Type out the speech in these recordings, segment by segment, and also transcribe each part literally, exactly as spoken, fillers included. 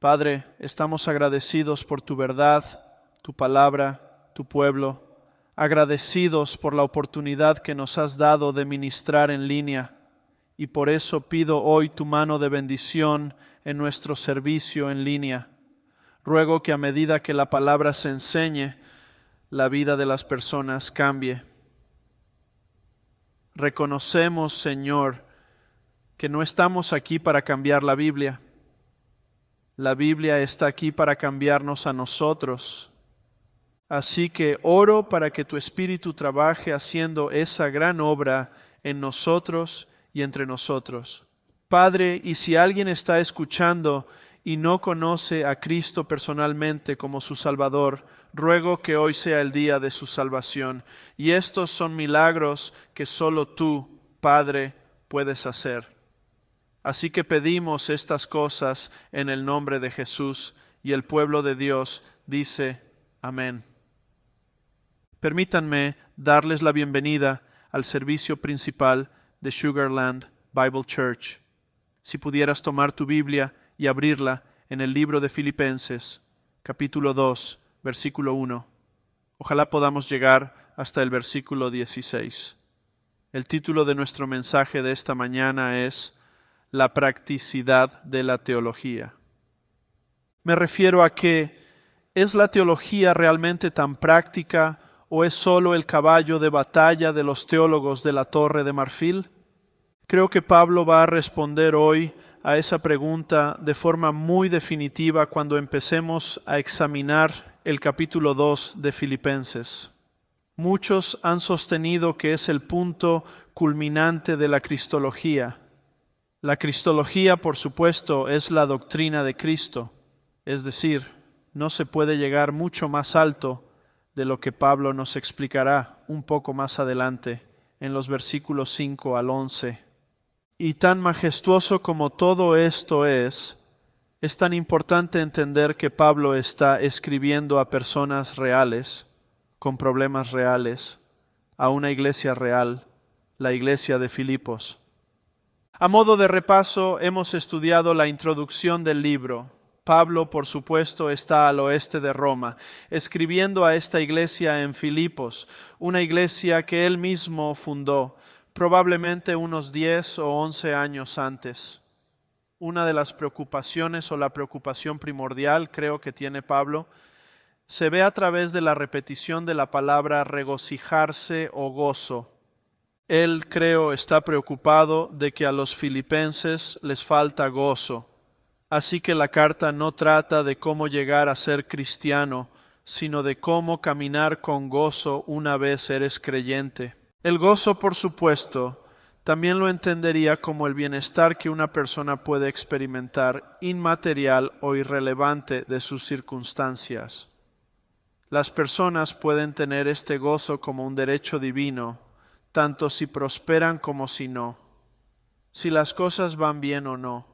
Padre, estamos agradecidos por tu verdad, tu palabra, tu pueblo, agradecidos por la oportunidad que nos has dado de ministrar en línea, y por eso pido hoy tu mano de bendición en nuestro servicio en línea. Ruego que a medida que la palabra se enseñe, la vida de las personas cambie. Reconocemos, Señor, que no estamos aquí para cambiar la Biblia. La Biblia está aquí para cambiarnos a nosotros. Así que oro para que tu Espíritu trabaje haciendo esa gran obra en nosotros y entre nosotros. Padre, y si alguien está escuchando y no conoce a Cristo personalmente como su Salvador, ruego que hoy sea el día de su salvación. Y estos son milagros que solo tú, Padre, puedes hacer. Así que pedimos estas cosas en el nombre de Jesús, y el pueblo de Dios dice amén. Permítanme darles la bienvenida al servicio principal de Sugar Land Bible Church. Si pudieras tomar tu Biblia y abrirla en el libro de Filipenses, capítulo dos, versículo uno. Ojalá podamos llegar hasta el versículo dieciséis. El título de nuestro mensaje de esta mañana es La practicidad de la teología. Me refiero a que ¿es la teología realmente tan práctica o es solo el caballo de batalla de los teólogos de la Torre de Marfil? Creo que Pablo va a responder hoy a esa pregunta de forma muy definitiva cuando empecemos a examinar el capítulo dos de Filipenses. Muchos han sostenido que es el punto culminante de la cristología. La cristología, por supuesto, es la doctrina de Cristo, es decir, no se puede llegar mucho más alto de lo que Pablo nos explicará un poco más adelante en los versículos cinco al once. Y tan majestuoso como todo esto es, es tan importante entender que Pablo está escribiendo a personas reales, con problemas reales, a una iglesia real, la iglesia de Filipos. A modo de repaso, hemos estudiado la introducción del libro. Pablo, por supuesto, está al oeste de Roma, escribiendo a esta iglesia en Filipos, una iglesia que él mismo fundó, probablemente unos diez o once años antes. Una de las preocupaciones o la preocupación primordial, creo que tiene Pablo, se ve a través de la repetición de la palabra regocijarse o gozo. Él, creo, está preocupado de que a los filipenses les falta gozo. Así que la carta no trata de cómo llegar a ser cristiano, sino de cómo caminar con gozo una vez eres creyente. El gozo, por supuesto, también lo entendería como el bienestar que una persona puede experimentar inmaterial o irrelevante de sus circunstancias. Las personas pueden tener este gozo como un derecho divino, tanto si prosperan como si no, si las cosas van bien o no,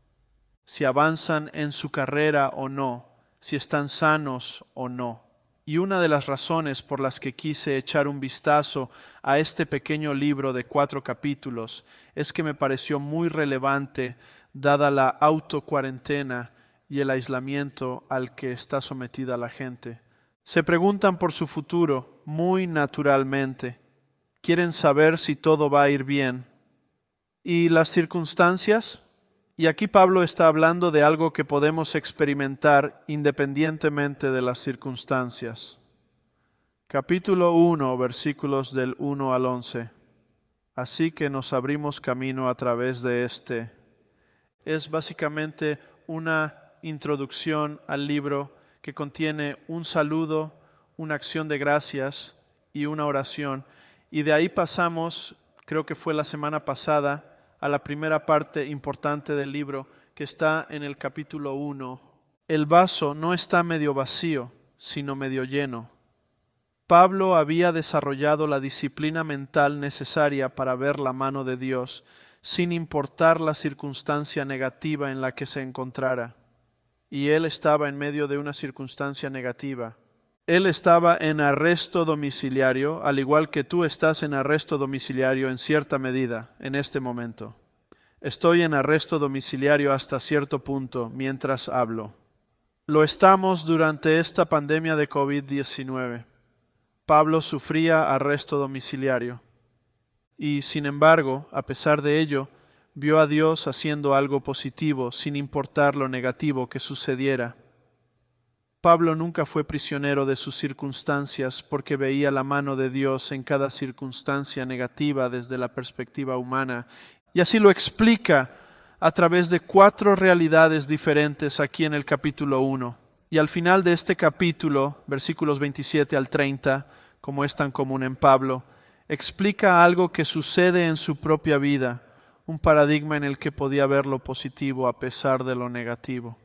si avanzan en su carrera o no, si están sanos o no. Y una de las razones por las que quise echar un vistazo a este pequeño libro de cuatro capítulos es que me pareció muy relevante dada la autocuarentena y el aislamiento al que está sometida la gente. Se preguntan por su futuro muy naturalmente. Quieren saber si todo va a ir bien. ¿Y las circunstancias? Y aquí Pablo está hablando de algo que podemos experimentar independientemente de las circunstancias. Capítulo uno, versículos del uno al once. Así que nos abrimos camino a través de este. Es básicamente una introducción al libro que contiene un saludo, una acción de gracias y una oración. Y de ahí pasamos, creo que fue la semana pasada, a la primera parte importante del libro, que está en el capítulo uno. El vaso no está medio vacío, sino medio lleno. Pablo había desarrollado la disciplina mental necesaria para ver la mano de Dios, sin importar la circunstancia negativa en la que se encontrara. Y él estaba en medio de una circunstancia negativa. Él estaba en arresto domiciliario, al igual que tú estás en arresto domiciliario en cierta medida en este momento. Estoy en arresto domiciliario hasta cierto punto mientras hablo. Lo estamos durante esta pandemia de COVID diecinueve. Pablo sufría arresto domiciliario y, sin embargo, a pesar de ello, vio a Dios haciendo algo positivo sin importar lo negativo que sucediera. Pablo nunca fue prisionero de sus circunstancias porque veía la mano de Dios en cada circunstancia negativa desde la perspectiva humana, y así lo explica a través de cuatro realidades diferentes aquí en el capítulo uno. Y al final de este capítulo, versículos veintisiete al treinta, como es tan común en Pablo, explica algo que sucede en su propia vida, un paradigma en el que podía ver lo positivo a pesar de lo negativo.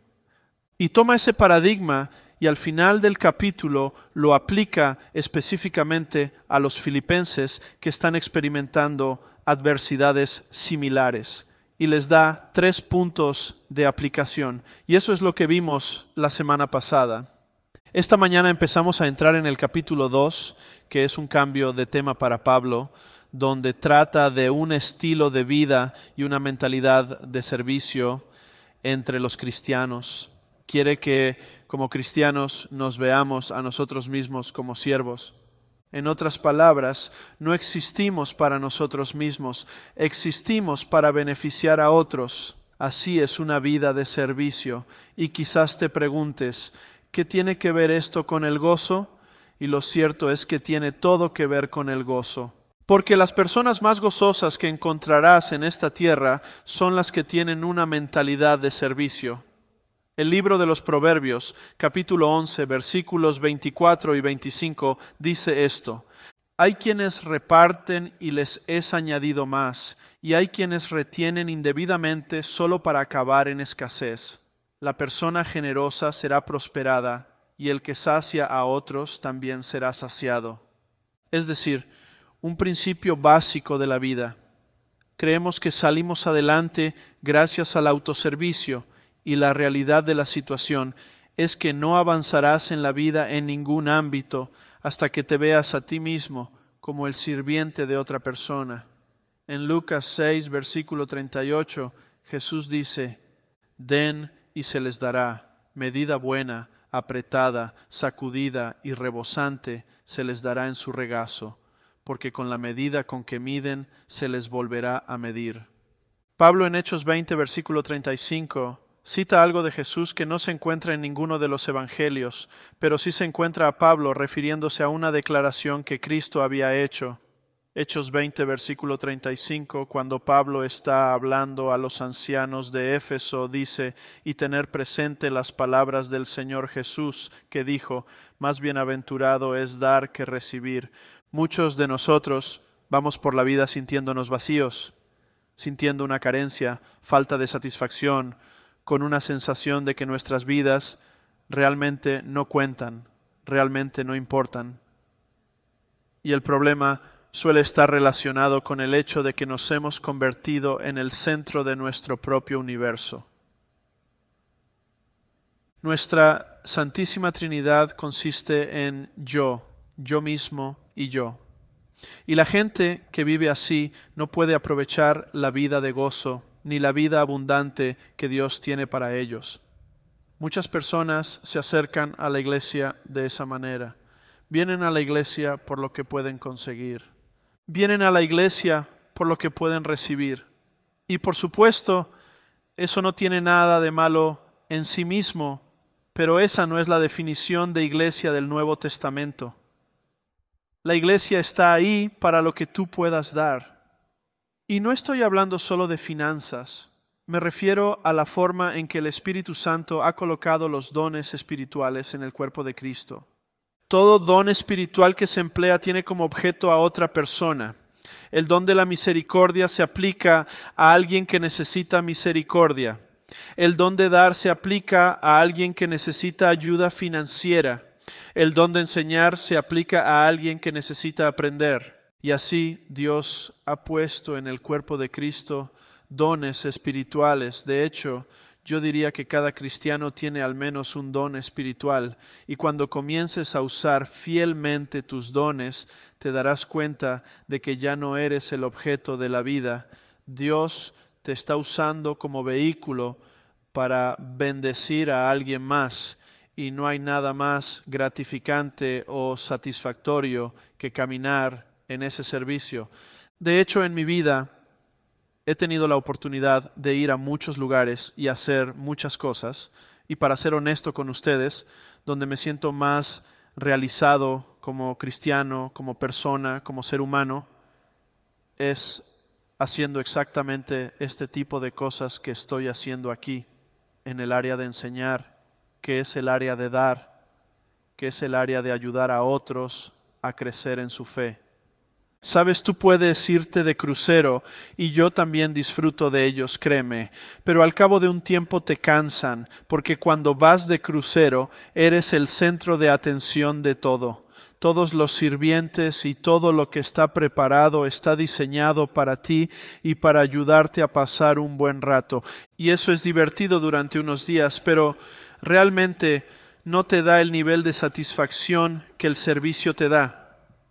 Y toma ese paradigma y al final del capítulo lo aplica específicamente a los filipenses que están experimentando adversidades similares. Y les da tres puntos de aplicación. Y eso es lo que vimos la semana pasada. Esta mañana empezamos a entrar en el capítulo dos, que es un cambio de tema para Pablo, donde trata de un estilo de vida y una mentalidad de servicio entre los cristianos. Quiere que como cristianos nos veamos a nosotros mismos como siervos. En otras palabras, no existimos para nosotros mismos, existimos para beneficiar a otros. Así es una vida de servicio. Y quizás te preguntes, ¿qué tiene que ver esto con el gozo? Y lo cierto es que tiene todo que ver con el gozo. Porque las personas más gozosas que encontrarás en esta tierra son las que tienen una mentalidad de servicio. El libro de los Proverbios, capítulo once, versículos veinticuatro y veinticinco, dice esto: hay quienes reparten y les es añadido más, y hay quienes retienen indebidamente solo para acabar en escasez. La persona generosa será prosperada, y el que sacia a otros también será saciado. Es decir, un principio básico de la vida. Creemos que salimos adelante gracias al autoservicio, y la realidad de la situación es que no avanzarás en la vida en ningún ámbito hasta que te veas a ti mismo como el sirviente de otra persona. En Lucas seis, versículo treinta y ocho, Jesús dice: den y se les dará, medida buena, apretada, sacudida y rebosante se les dará en su regazo, porque con la medida con que miden se les volverá a medir. Pablo en Hechos veinte, versículo treinta y cinco, cita algo de Jesús que no se encuentra en ninguno de los evangelios, pero sí se encuentra a Pablo refiriéndose a una declaración que Cristo había hecho. Hechos veinte, versículo treinta y cinco, cuando Pablo está hablando a los ancianos de Éfeso, dice: y tener presente las palabras del Señor Jesús, que dijo: más bienaventurado es dar que recibir. Muchos de nosotros vamos por la vida sintiéndonos vacíos, sintiendo una carencia, falta de satisfacción, con una sensación de que nuestras vidas realmente no cuentan, realmente no importan. Y el problema suele estar relacionado con el hecho de que nos hemos convertido en el centro de nuestro propio universo. Nuestra Santísima Trinidad consiste en yo, yo mismo y yo. Y la gente que vive así no puede aprovechar la vida de gozo ni la vida abundante que Dios tiene para ellos. Muchas personas se acercan a la iglesia de esa manera. Vienen a la iglesia por lo que pueden conseguir. Vienen a la iglesia por lo que pueden recibir. Y por supuesto, eso no tiene nada de malo en sí mismo, pero esa no es la definición de iglesia del Nuevo Testamento. La iglesia está ahí para lo que tú puedas dar. Y no estoy hablando solo de finanzas. Me refiero a la forma en que el Espíritu Santo ha colocado los dones espirituales en el cuerpo de Cristo. Todo don espiritual que se emplea tiene como objeto a otra persona. El don de la misericordia se aplica a alguien que necesita misericordia. El don de dar se aplica a alguien que necesita ayuda financiera. El don de enseñar se aplica a alguien que necesita aprender. Y así Dios ha puesto en el cuerpo de Cristo dones espirituales. De hecho, yo diría que cada cristiano tiene al menos un don espiritual. Y cuando comiences a usar fielmente tus dones, te darás cuenta de que ya no eres el objeto de la vida. Dios te está usando como vehículo para bendecir a alguien más. y no hay nada más gratificante o satisfactorio que caminar en ese servicio. De hecho, en mi vida he tenido la oportunidad de ir a muchos lugares y hacer muchas cosas, y para ser honesto con ustedes, donde me siento más realizado como cristiano, como persona, como ser humano, es haciendo exactamente este tipo de cosas que estoy haciendo aquí, en el área de enseñar, que es el área de dar, que es el área de ayudar a otros a crecer en su fe. Sabes, tú puedes irte de crucero y yo también disfruto de ellos, créeme, pero al cabo de un tiempo te cansan, porque cuando vas de crucero eres el centro de atención de todo. Todos los sirvientes y todo lo que está preparado está diseñado para ti y para ayudarte a pasar un buen rato. Y eso es divertido durante unos días, pero realmente no te da el nivel de satisfacción que el servicio te da.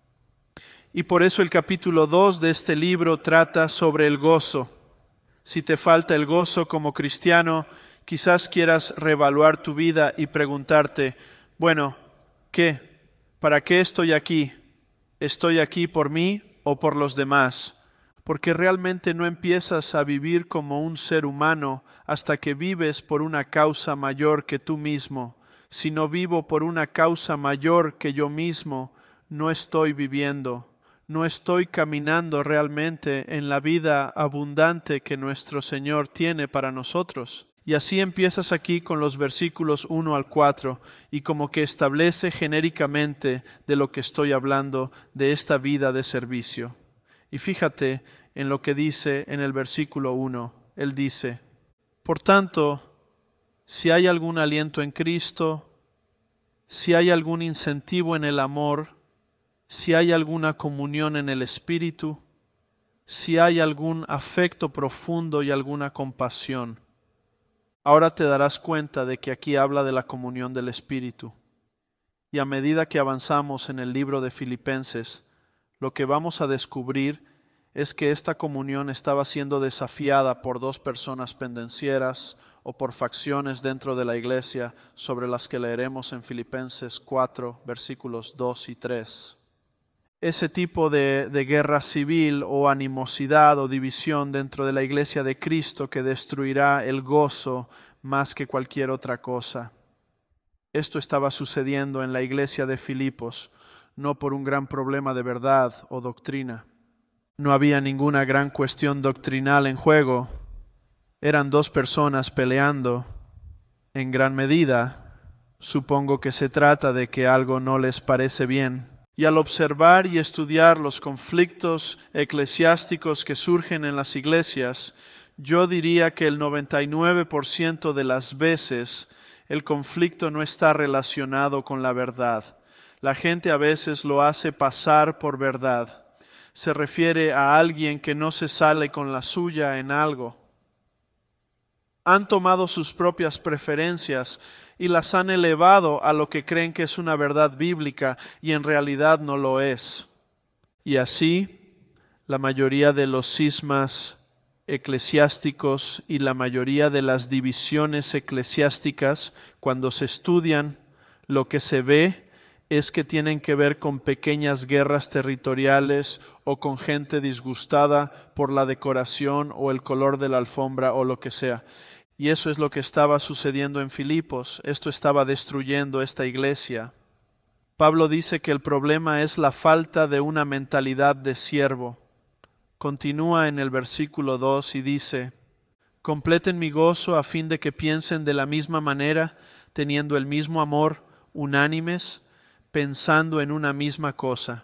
Y por eso el capítulo dos de este libro trata sobre el gozo. Si te falta el gozo como cristiano, quizás quieras reevaluar tu vida y preguntarte, bueno, ¿qué? ¿Para qué estoy aquí? ¿Estoy aquí por mí o por los demás? Porque realmente no empiezas a vivir como un ser humano hasta que vives por una causa mayor que tú mismo. Si no vivo por una causa mayor que yo mismo, no estoy viviendo. No estoy caminando realmente en la vida abundante que nuestro Señor tiene para nosotros. Y así empiezas aquí con los versículos uno al cuatro y como que establece genéricamente de lo que estoy hablando de esta vida de servicio. Y fíjate en lo que dice en el versículo uno. Él dice, por tanto, si hay algún aliento en Cristo, si hay algún incentivo en el amor, si hay alguna comunión en el Espíritu, si hay algún afecto profundo y alguna compasión. Ahora te darás cuenta de que aquí habla de la comunión del Espíritu. Y a medida que avanzamos en el libro de Filipenses, lo que vamos a descubrir es que esta comunión estaba siendo desafiada por dos personas pendencieras o por facciones dentro de la iglesia sobre las que leeremos en Filipenses cuatro, versículos dos y tres. Ese tipo de, de guerra civil o animosidad o división dentro de la iglesia de Cristo que destruirá el gozo más que cualquier otra cosa. Esto estaba sucediendo en la iglesia de Filipos, no por un gran problema de verdad o doctrina. No había ninguna gran cuestión doctrinal en juego. Eran dos personas peleando. En gran medida, supongo que se trata de que algo no les parece bien. Y al observar y estudiar los conflictos eclesiásticos que surgen en las iglesias, yo diría que el noventa y nueve por ciento de las veces el conflicto no está relacionado con la verdad. La gente a veces lo hace pasar por verdad. Se refiere a alguien que no se sale con la suya en algo. Han tomado sus propias preferencias y las han elevado a lo que creen que es una verdad bíblica y en realidad no lo es. Y así, la mayoría de los cismas eclesiásticos y la mayoría de las divisiones eclesiásticas, cuando se estudian, lo que se ve es que tienen que ver con pequeñas guerras territoriales o con gente disgustada por la decoración o el color de la alfombra o lo que sea. Y eso es lo que estaba sucediendo en Filipos. Esto estaba destruyendo esta iglesia. Pablo dice que el problema es la falta de una mentalidad de siervo. Continúa en el versículo dos y dice, completen mi gozo a fin de que piensen de la misma manera, teniendo el mismo amor, unánimes, pensando en una misma cosa.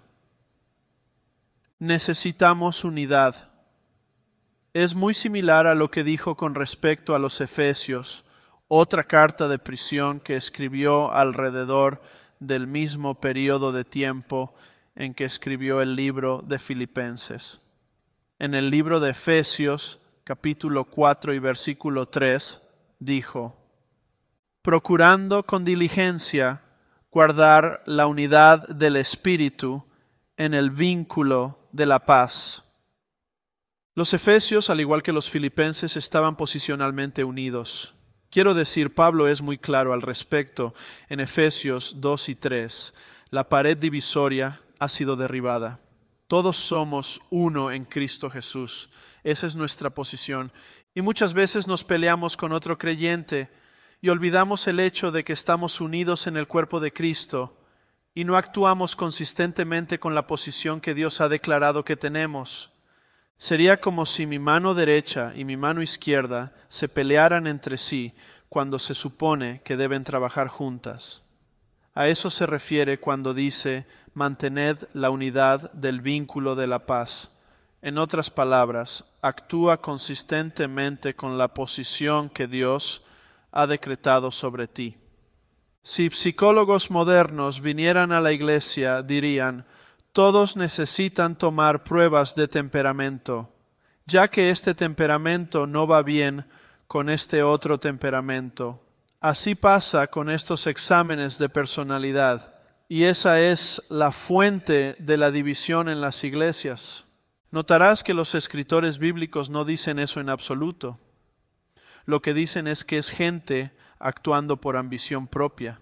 Necesitamos unidad. Es muy similar a lo que dijo con respecto a los Efesios, otra carta de prisión que escribió alrededor del mismo periodo de tiempo en que escribió el libro de Filipenses. En el libro de Efesios, capítulo cuatro y versículo tres, dijo, procurando con diligencia guardar la unidad del Espíritu en el vínculo de la paz. Los efesios, al igual que los filipenses, estaban posicionalmente unidos. Quiero decir, Pablo es muy claro al respecto en Efesios dos y tres. La pared divisoria ha sido derribada. Todos somos uno en Cristo Jesús. Esa es nuestra posición. Y muchas veces nos peleamos con otro creyente y olvidamos el hecho de que estamos unidos en el cuerpo de Cristo y no actuamos consistentemente con la posición que Dios ha declarado que tenemos. Sería como si mi mano derecha y mi mano izquierda se pelearan entre sí cuando se supone que deben trabajar juntas. A eso se refiere cuando dice, mantened la unidad del vínculo de la paz. En otras palabras, actúa consistentemente con la posición que Dios ha decretado sobre ti. Si psicólogos modernos vinieran a la iglesia, dirían, todos necesitan tomar pruebas de temperamento, ya que este temperamento no va bien con este otro temperamento. Así pasa con estos exámenes de personalidad, y esa es la fuente de la división en las iglesias. Notarás que los escritores bíblicos no dicen eso en absoluto. Lo que dicen es que es gente actuando por ambición propia.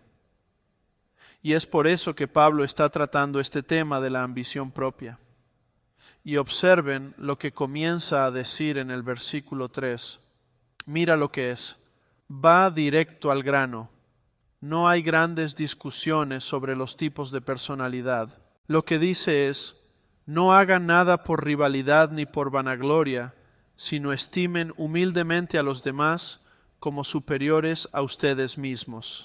Y es por eso que Pablo está tratando este tema de la ambición propia. Y observen lo que comienza a decir en el versículo tres. Mira lo que es. Va directo al grano. No hay grandes discusiones sobre los tipos de personalidad. Lo que dice es, no hagan nada por rivalidad ni por vanagloria, sino estimen humildemente a los demás como superiores a ustedes mismos.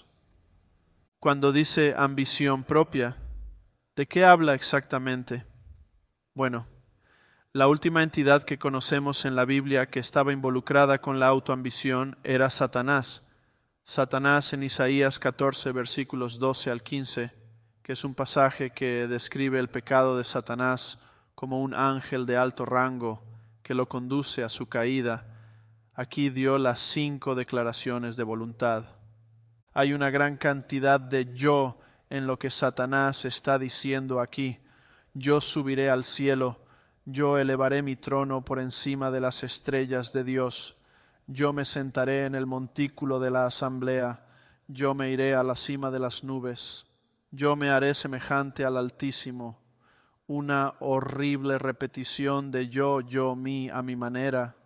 Cuando dice ambición propia, ¿de qué habla exactamente? Bueno, la última entidad que conocemos en la Biblia que estaba involucrada con la autoambición era Satanás. Satanás en Isaías catorce, versículos doce al quince, que es un pasaje que describe el pecado de Satanás como un ángel de alto rango que lo conduce a su caída. Aquí dio las cinco declaraciones de voluntad. Hay una gran cantidad de yo en lo que Satanás está diciendo aquí. Yo subiré al cielo, yo elevaré mi trono por encima de las estrellas de Dios. Yo me sentaré en el montículo de la asamblea, yo me iré a la cima de las nubes. Yo me haré semejante al Altísimo. Una horrible repetición de yo, yo, mí, a mi manera.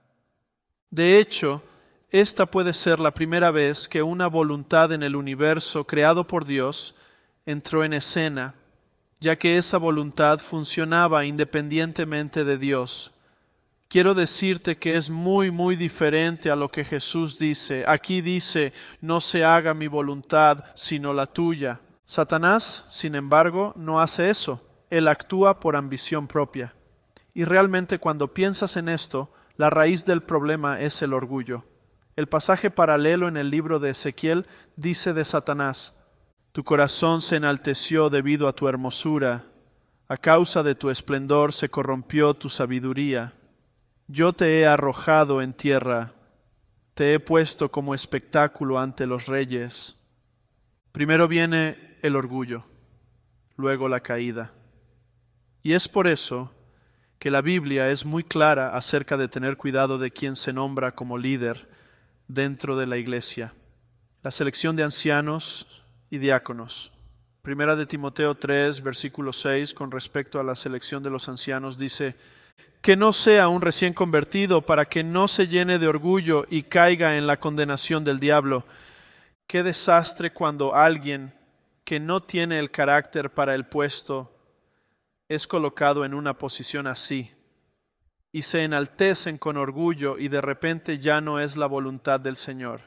De hecho, esta puede ser la primera vez que una voluntad en el universo creado por Dios entró en escena, ya que esa voluntad funcionaba independientemente de Dios. Quiero decirte que es muy, muy diferente a lo que Jesús dice. Aquí dice, no se haga mi voluntad, sino la tuya. Satanás, sin embargo, no hace eso. Él actúa por ambición propia. Y realmente cuando piensas en esto, la raíz del problema es el orgullo. El pasaje paralelo en el libro de Ezequiel dice de Satanás, tu corazón se enalteció debido a tu hermosura, a causa de tu esplendor se corrompió tu sabiduría. Yo te he arrojado en tierra, te he puesto como espectáculo ante los reyes. Primero viene el orgullo, luego la caída. Y es por eso que la Biblia es muy clara acerca de tener cuidado de quien se nombra como líder dentro de la iglesia. La selección de ancianos y diáconos. Primera de Timoteo tres, versículo seis, con respecto a la selección de los ancianos, dice, que no sea un recién convertido para que no se llene de orgullo y caiga en la condenación del diablo. Qué desastre cuando alguien que no tiene el carácter para el puesto es colocado en una posición así y se enaltecen con orgullo y de repente ya no es la voluntad del Señor,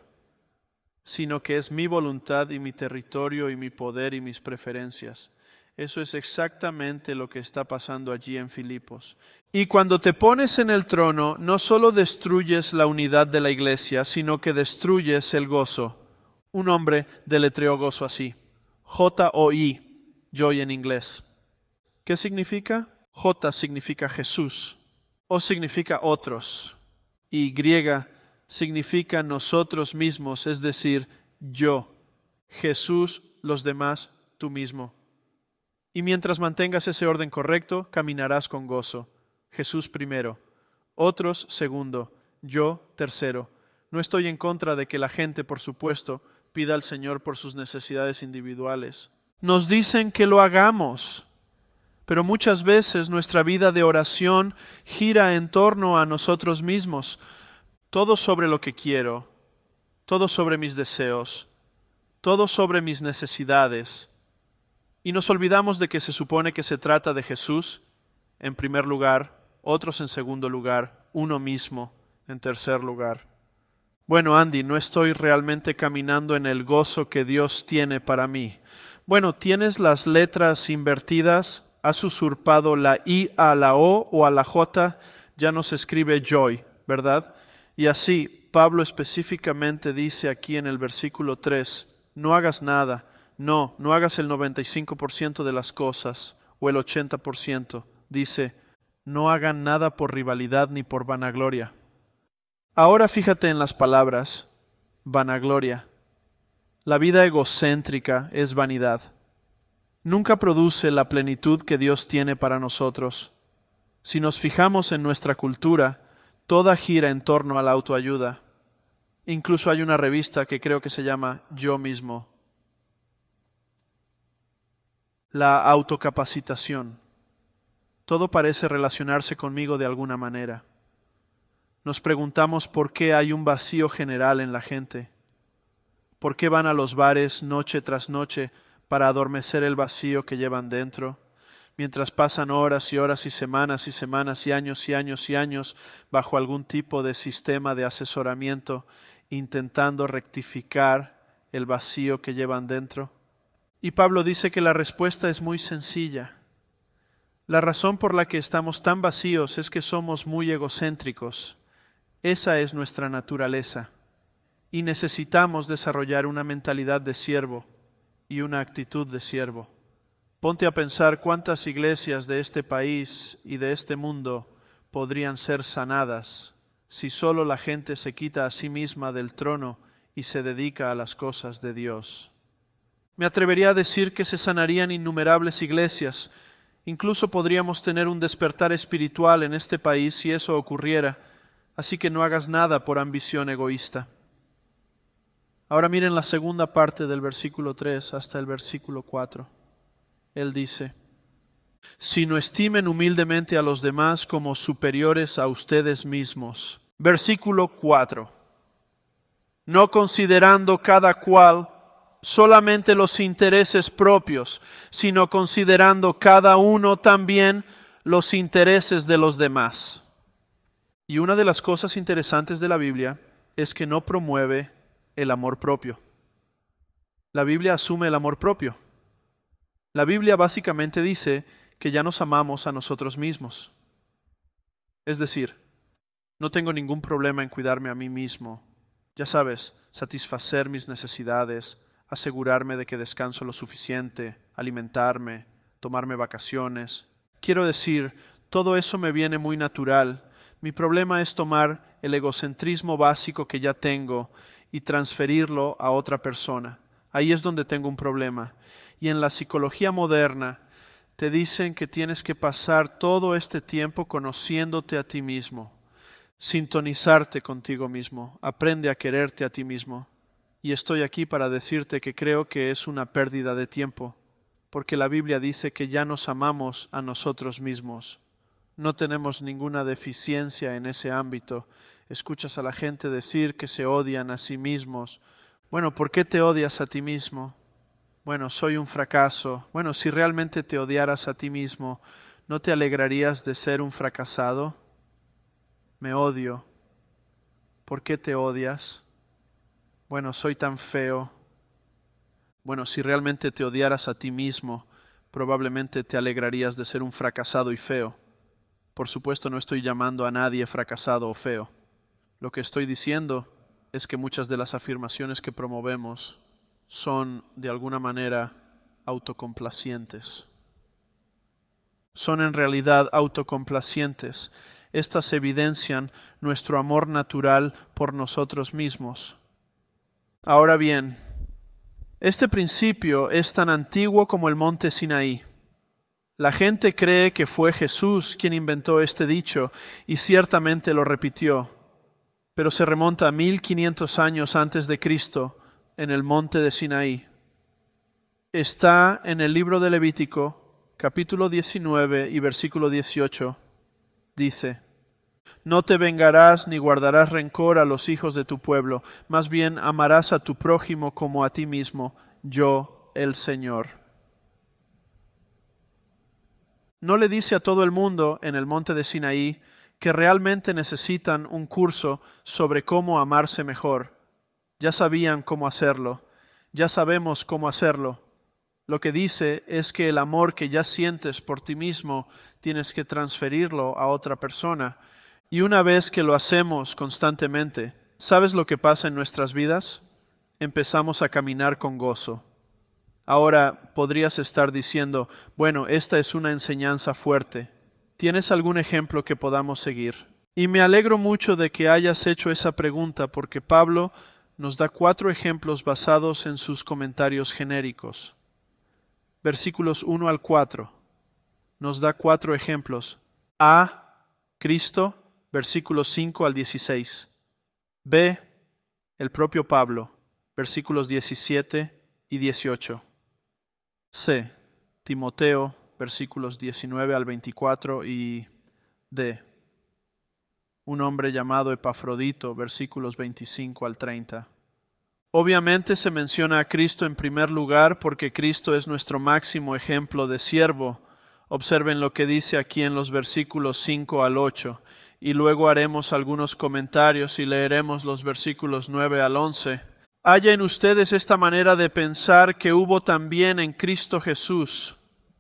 sino que es mi voluntad y mi territorio y mi poder y mis preferencias. Eso es exactamente lo que está pasando allí en Filipos. Y cuando te pones en el trono, no solo destruyes la unidad de la iglesia, sino que destruyes el gozo. Un hombre deletreó gozo así, J O I, joy en inglés. ¿Qué significa? J significa Jesús, O significa otros, y griega significa nosotros mismos, es decir, yo, Jesús, los demás, tú mismo. Y mientras mantengas ese orden correcto, caminarás con gozo. Jesús primero, otros segundo, yo tercero, No estoy en contra de que la gente, por supuesto, pida al Señor por sus necesidades individuales. Nos dicen que lo hagamos, pero muchas veces nuestra vida de oración gira en torno a nosotros mismos. Todo sobre lo que quiero, todo sobre mis deseos, todo sobre mis necesidades. Y nos olvidamos de que se supone que se trata de Jesús en primer lugar, otros en segundo lugar, uno mismo en tercer lugar. Bueno, Andy, no estoy realmente caminando en el gozo que Dios tiene para mí. Bueno, ¿tienes las letras invertidas? ¿Has usurpado la I a la O o a la J? Ya no se escribe joy, ¿verdad? Y así, Pablo específicamente dice aquí en el versículo tres, no hagas nada. No, no hagas el noventa y cinco por ciento de las cosas o el ochenta por ciento. Dice, no hagan nada por rivalidad ni por vanagloria. Ahora fíjate en las palabras, vanagloria. La vida egocéntrica es vanidad. Nunca produce la plenitud que Dios tiene para nosotros. Si nos fijamos en nuestra cultura, toda gira en torno a la autoayuda. Incluso hay una revista que creo que se llama Yo Mismo. La autocapacitación. Todo parece relacionarse conmigo de alguna manera. Nos preguntamos por qué hay un vacío general en la gente. ¿Por qué van a los bares noche tras noche para adormecer el vacío que llevan dentro? Mientras pasan horas y horas y semanas y semanas y años y años y años bajo algún tipo de sistema de asesoramiento, intentando rectificar el vacío que llevan dentro. Y Pablo dice que la respuesta es muy sencilla. La razón por la que estamos tan vacíos es que somos muy egocéntricos. Esa es nuestra naturaleza. Y necesitamos desarrollar una mentalidad de siervo y una actitud de siervo. Ponte a pensar cuántas iglesias de este país y de este mundo podrían ser sanadas si solo la gente se quita a sí misma del trono y se dedica a las cosas de Dios. Me atrevería a decir que se sanarían innumerables iglesias. Incluso podríamos tener un despertar espiritual en este país si eso ocurriera. Así que no hagas nada por ambición egoísta. Ahora miren la segunda parte del versículo tres hasta el versículo cuatro. Él dice, sino estimen humildemente a los demás como superiores a ustedes mismos. Versículo cuatro. No considerando cada cual solamente los intereses propios, sino considerando cada uno también los intereses de los demás. Y una de las cosas interesantes de la Biblia es que no promueve el amor propio. La Biblia asume el amor propio. La Biblia básicamente dice que ya nos amamos a nosotros mismos. Es decir, no tengo ningún problema en cuidarme a mí mismo. Ya sabes, satisfacer mis necesidades, asegurarme de que descanso lo suficiente, alimentarme, tomarme vacaciones. Quiero decir, todo eso me viene muy natural. Mi problema es tomar el egocentrismo básico que ya tengo y transferirlo a otra persona. Ahí es donde tengo un problema. Y en la psicología moderna te dicen que tienes que pasar todo este tiempo conociéndote a ti mismo, sintonizarte contigo mismo, aprende a quererte a ti mismo. Y estoy aquí para decirte que creo que es una pérdida de tiempo, porque la Biblia dice que ya nos amamos a nosotros mismos. No tenemos ninguna deficiencia en ese ámbito. Escuchas a la gente decir que se odian a sí mismos. Bueno, ¿por qué te odias a ti mismo? Bueno, soy un fracaso. Bueno, si realmente te odiaras a ti mismo, ¿no te alegrarías de ser un fracasado? Me odio. ¿Por qué te odias? Bueno, soy tan feo. Bueno, si realmente te odiaras a ti mismo, probablemente te alegrarías de ser un fracasado y feo. Por supuesto, no estoy llamando a nadie fracasado o feo. Lo que estoy diciendo es que muchas de las afirmaciones que promovemos son, de alguna manera, autocomplacientes. Son en realidad autocomplacientes. Estas evidencian nuestro amor natural por nosotros mismos. Ahora bien, este principio es tan antiguo como el monte Sinaí. La gente cree que fue Jesús quien inventó este dicho y ciertamente lo repitió. pero se remonta a mil quinientos años antes de Cristo en el monte de Sinaí. Está en el libro de Levítico, capítulo diecinueve y versículo dieciocho. Dice: No te vengarás ni guardarás rencor a los hijos de tu pueblo, más bien amarás a tu prójimo como a ti mismo, yo, el Señor. No le dice a todo el mundo en el monte de Sinaí que realmente necesitan un curso sobre cómo amarse mejor. Ya sabían cómo hacerlo, ya sabemos cómo hacerlo. Lo que dice es que el amor que ya sientes por ti mismo tienes que transferirlo a otra persona. Y una vez que lo hacemos constantemente, ¿sabes lo que pasa en nuestras vidas? Empezamos a caminar con gozo. Ahora podrías estar diciendo, bueno, esta es una enseñanza fuerte. ¿Tienes algún ejemplo que podamos seguir? Y me alegro mucho de que hayas hecho esa pregunta porque Pablo nos da cuatro ejemplos basados en sus comentarios genéricos. Versículos uno al cuatro. Nos da cuatro ejemplos. A. Cristo, versículos cinco al dieciséis. B. El propio Pablo, versículos diecisiete y dieciocho. C. Timoteo, versículos diecinueve al veinticuatro. Y D. Un hombre llamado Epafrodito, versículos veinticinco al treinta. Obviamente se menciona a Cristo en primer lugar porque Cristo es nuestro máximo ejemplo de siervo. Observen lo que dice aquí en los versículos cinco al ocho, y luego haremos algunos comentarios y leeremos los versículos nueve al once. Haya en ustedes esta manera de pensar que hubo también en Cristo Jesús.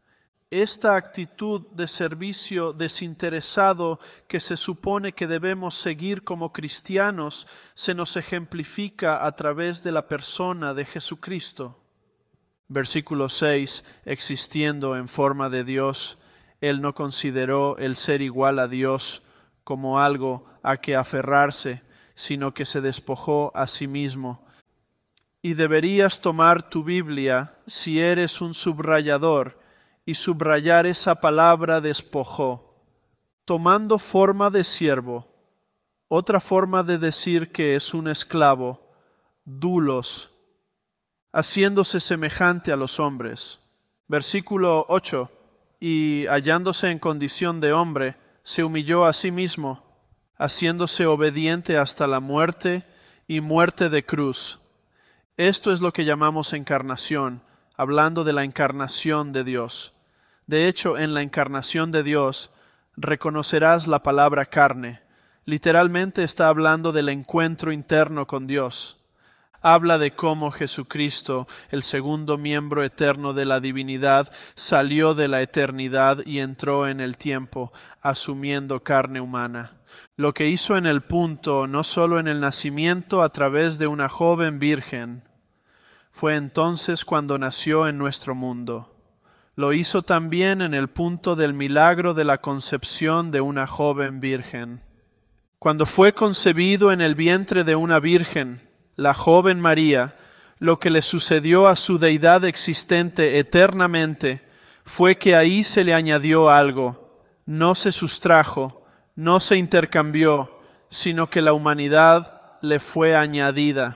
Esta actitud de servicio desinteresado que se supone que debemos seguir como cristianos se nos ejemplifica a través de la persona de Jesucristo. Versículo seis. Existiendo en forma de Dios, Él no consideró el ser igual a Dios como algo a que aferrarse, sino que se despojó a sí mismo. Y deberías tomar tu Biblia, si eres un subrayador, y subrayar esa palabra despojó, tomando forma de siervo. Otra forma de decir que es un esclavo, dulos, haciéndose semejante a los hombres. Versículo ocho. Y hallándose en condición de hombre, se humilló a sí mismo, haciéndose obediente hasta la muerte y muerte de cruz. Esto es lo que llamamos encarnación, hablando de la encarnación de Dios. De hecho, en la encarnación de Dios, reconocerás la palabra carne. Literalmente está hablando del encuentro interno con Dios. Habla de cómo Jesucristo, el segundo miembro eterno de la divinidad, salió de la eternidad y entró en el tiempo, asumiendo carne humana. Lo que hizo en el punto, no solo en el nacimiento a través de una joven virgen, fue entonces cuando nació en nuestro mundo. Lo hizo también en el punto del milagro de la concepción de una joven virgen. Cuando fue concebido en el vientre de una virgen, la joven María, lo que le sucedió a su deidad existente eternamente fue que ahí se le añadió algo, no se sustrajo, no se intercambió, sino que la humanidad le fue añadida.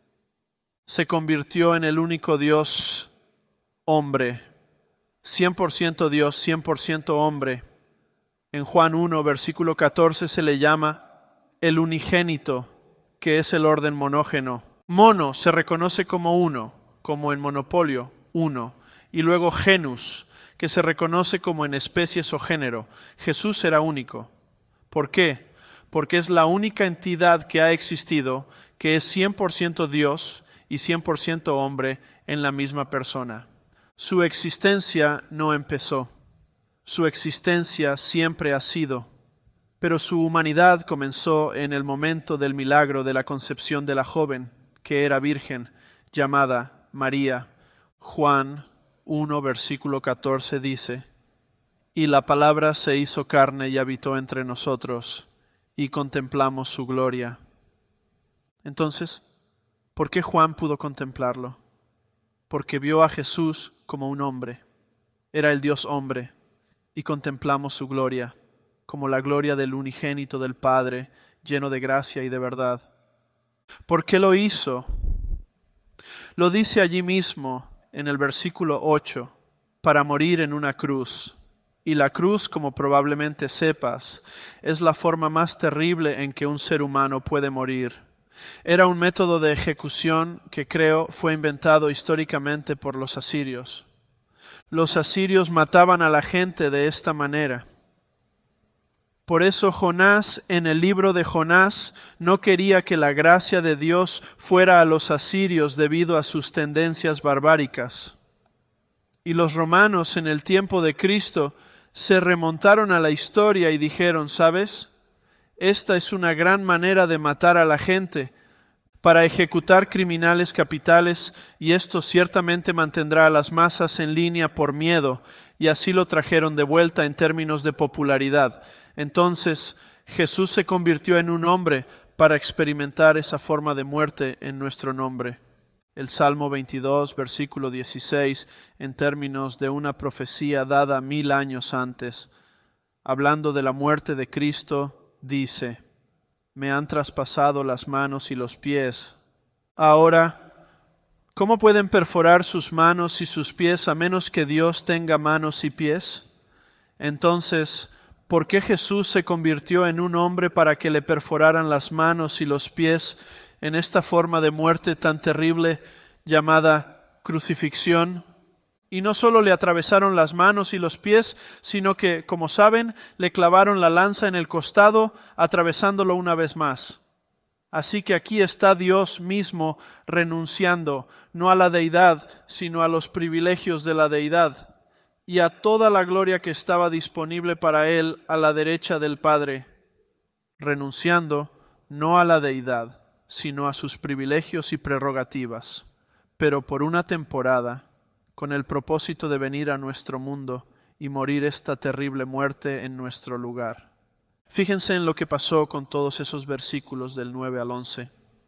Se convirtió en el único Dios hombre, cien por ciento Dios, cien por ciento hombre. En Juan uno, versículo catorce, se le llama el unigénito, que es el orden monógeno. Mono se reconoce como uno, como en monopolio, uno. Y luego genus, que se reconoce como en especies o género. Jesús era único. ¿Por qué? Porque es la única entidad que ha existido que es cien por ciento Dios y cien por ciento hombre en la misma persona. Su existencia no empezó. Su existencia siempre ha sido. Pero su humanidad comenzó en el momento del milagro de la concepción de la joven, que era virgen, llamada María. Juan uno, versículo catorce dice: Y la palabra se hizo carne y habitó entre nosotros, y contemplamos su gloria. Entonces, ¿por qué Juan pudo contemplarlo? Porque vio a Jesús como un hombre. Era el Dios hombre, y contemplamos su gloria, como la gloria del unigénito del Padre, lleno de gracia y de verdad. ¿Por qué lo hizo? Lo dice allí mismo en el versículo ocho, para morir en una cruz. Y la cruz, como probablemente sepas, es la forma más terrible en que un ser humano puede morir. Era un método de ejecución que creo fue inventado históricamente por los asirios. Los asirios mataban a la gente de esta manera. Por eso Jonás, en el libro de Jonás, no quería que la gracia de Dios fuera a los asirios debido a sus tendencias barbáricas. Y los romanos en el tiempo de Cristo se remontaron a la historia y dijeron, ¿sabes? Esta es una gran manera de matar a la gente para ejecutar criminales capitales, y esto ciertamente mantendrá a las masas en línea por miedo, y así lo trajeron de vuelta en términos de popularidad. Entonces Jesús se convirtió en un hombre para experimentar esa forma de muerte en nuestro nombre. El Salmo veintidós, versículo dieciséis, en términos de una profecía dada mil años antes, hablando de la muerte de Cristo, dice: me han traspasado las manos y los pies. Ahora, ¿cómo pueden perforar sus manos y sus pies a menos que Dios tenga manos y pies? Entonces, ¿por qué Jesús se convirtió en un hombre para que le perforaran las manos y los pies en esta forma de muerte tan terrible llamada crucifixión? Y no solo le atravesaron las manos y los pies, sino que, como saben, le clavaron la lanza en el costado, atravesándolo una vez más. Así que aquí está Dios mismo renunciando, no a la deidad, sino a los privilegios de la deidad, y a toda la gloria que estaba disponible para él a la derecha del Padre, renunciando no a la deidad, sino a sus privilegios y prerrogativas, pero por una temporada, con el propósito de venir a nuestro mundo y morir esta terrible muerte en nuestro lugar. Fíjense en lo que pasó con todos esos versículos del nueve al once.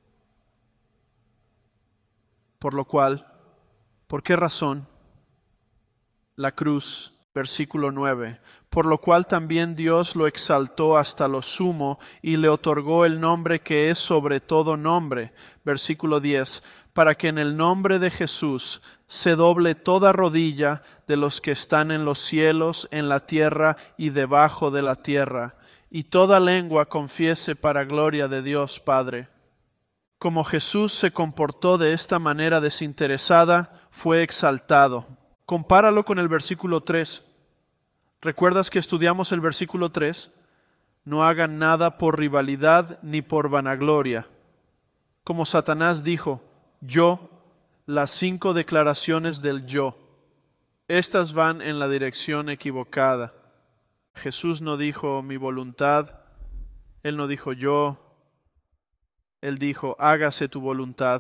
Por lo cual, ¿por qué razón? La cruz, versículo nueve. Por lo cual también Dios lo exaltó hasta lo sumo y le otorgó el nombre que es sobre todo nombre, versículo diez, para que en el nombre de Jesús se doble toda rodilla de los que están en los cielos, en la tierra y debajo de la tierra, y toda lengua confiese para gloria de Dios Padre. Como Jesús se comportó de esta manera desinteresada, fue exaltado. Compáralo con el versículo tres. ¿Recuerdas que estudiamos el versículo tres? No hagan nada por rivalidad ni por vanagloria. Como Satanás dijo, yo, las cinco declaraciones del yo. Estas van en la dirección equivocada. Jesús no dijo mi voluntad, Él no dijo yo, Él dijo hágase tu voluntad.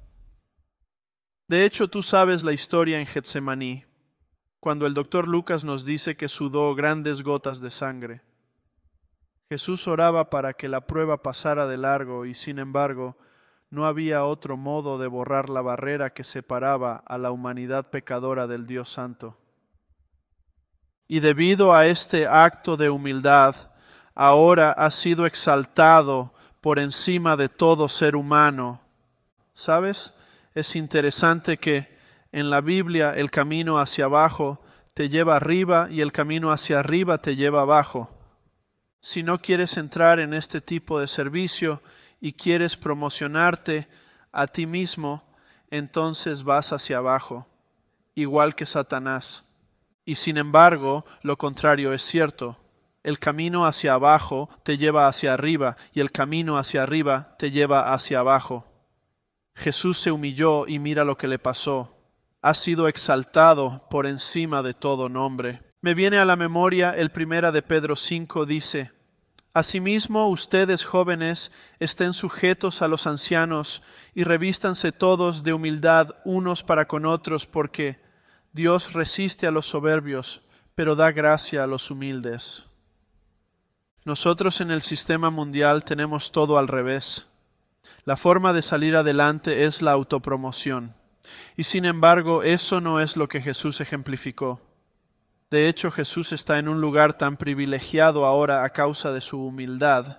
De hecho, tú sabes la historia en Getsemaní, cuando el doctor Lucas nos dice que sudó grandes gotas de sangre. Jesús oraba para que la prueba pasara de largo y, sin embargo, no había otro modo de borrar la barrera que separaba a la humanidad pecadora del Dios Santo. Y debido a este acto de humildad, ahora ha sido exaltado por encima de todo ser humano. ¿Sabes? Es interesante que en la Biblia el camino hacia abajo te lleva arriba y el camino hacia arriba te lleva abajo. Si no quieres entrar en este tipo de servicio y quieres promocionarte a ti mismo, entonces vas hacia abajo, igual que Satanás. Y sin embargo, lo contrario es cierto. El camino hacia abajo te lleva hacia arriba y el camino hacia arriba te lleva hacia abajo. Jesús se humilló y mira lo que le pasó. Ha sido exaltado por encima de todo nombre. Me viene a la memoria el primera de Pedro cinco, dice: Asimismo, ustedes jóvenes estén sujetos a los ancianos y revístanse todos de humildad unos para con otros, porque Dios resiste a los soberbios, pero da gracia a los humildes. Nosotros en el sistema mundial tenemos todo al revés. La forma de salir adelante es la autopromoción. Y sin embargo, eso no es lo que Jesús ejemplificó. De hecho, Jesús está en un lugar tan privilegiado ahora a causa de su humildad,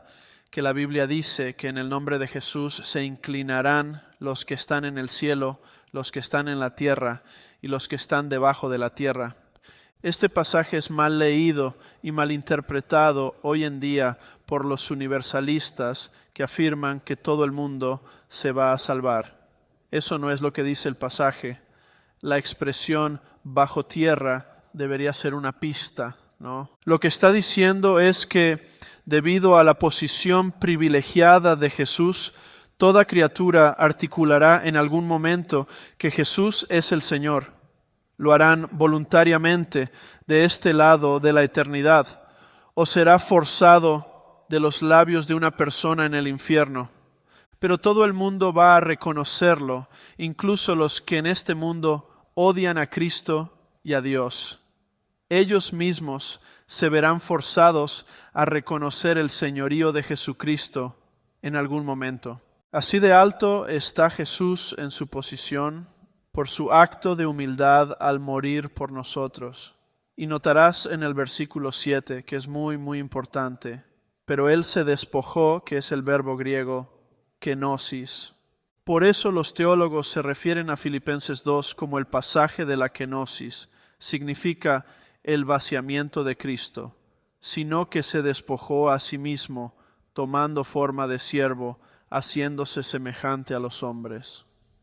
que la Biblia dice que en el nombre de Jesús se inclinarán los que están en el cielo, los que están en la tierra y los que están debajo de la tierra. Este pasaje es mal leído y mal interpretado hoy en día por los universalistas que afirman que todo el mundo se va a salvar. Eso no es lo que dice el pasaje. La expresión bajo tierra debería ser una pista, ¿no? Lo que está diciendo es que debido a la posición privilegiada de Jesús, toda criatura articulará en algún momento que Jesús es el Señor. Lo harán voluntariamente de este lado de la eternidad, o será forzado de los labios de una persona en el infierno. Pero todo el mundo va a reconocerlo, incluso los que en este mundo odian a Cristo y a Dios. Ellos mismos se verán forzados a reconocer el señorío de Jesucristo en algún momento. Así de alto está Jesús en su posición por su acto de humildad al morir por nosotros. Y notarás en el versículo siete, que es muy, muy importante, pero Él se despojó, que es el verbo griego, kenosis. Por eso los teólogos se refieren a Filipenses dos como el pasaje de la kenosis. Significa el vaciamiento de Cristo, sino que se despojó a sí mismo, tomando forma de siervo, haciéndose semejante a los hombres.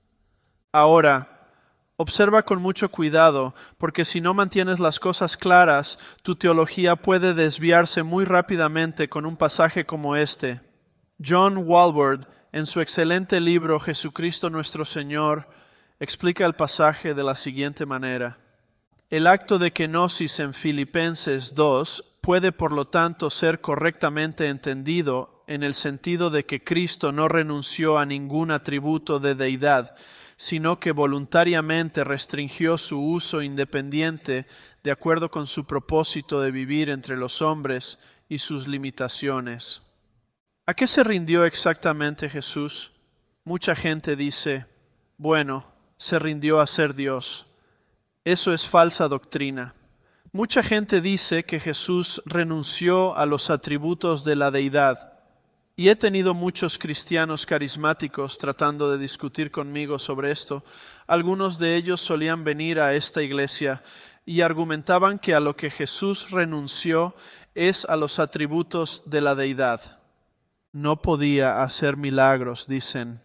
Ahora, observa con mucho cuidado, porque si no mantienes las cosas claras, tu teología puede desviarse muy rápidamente con un pasaje como este. John Walvoord, en su excelente libro Jesucristo nuestro Señor, explica el pasaje de la siguiente manera. El acto de kenosis en Filipenses dos puede por lo tanto ser correctamente entendido en el sentido de que Cristo no renunció a ningún atributo de deidad, sino que voluntariamente restringió su uso independiente de acuerdo con su propósito de vivir entre los hombres y sus limitaciones. ¿A qué se rindió exactamente Jesús? Mucha gente dice, bueno, se rindió a ser Dios. Eso es falsa doctrina. Mucha gente dice que Jesús renunció a los atributos de la deidad. Y he tenido muchos cristianos carismáticos tratando de discutir conmigo sobre esto. Algunos de ellos solían venir a esta iglesia y argumentaban que a lo que Jesús renunció es a los atributos de la deidad. No podía hacer milagros, dicen.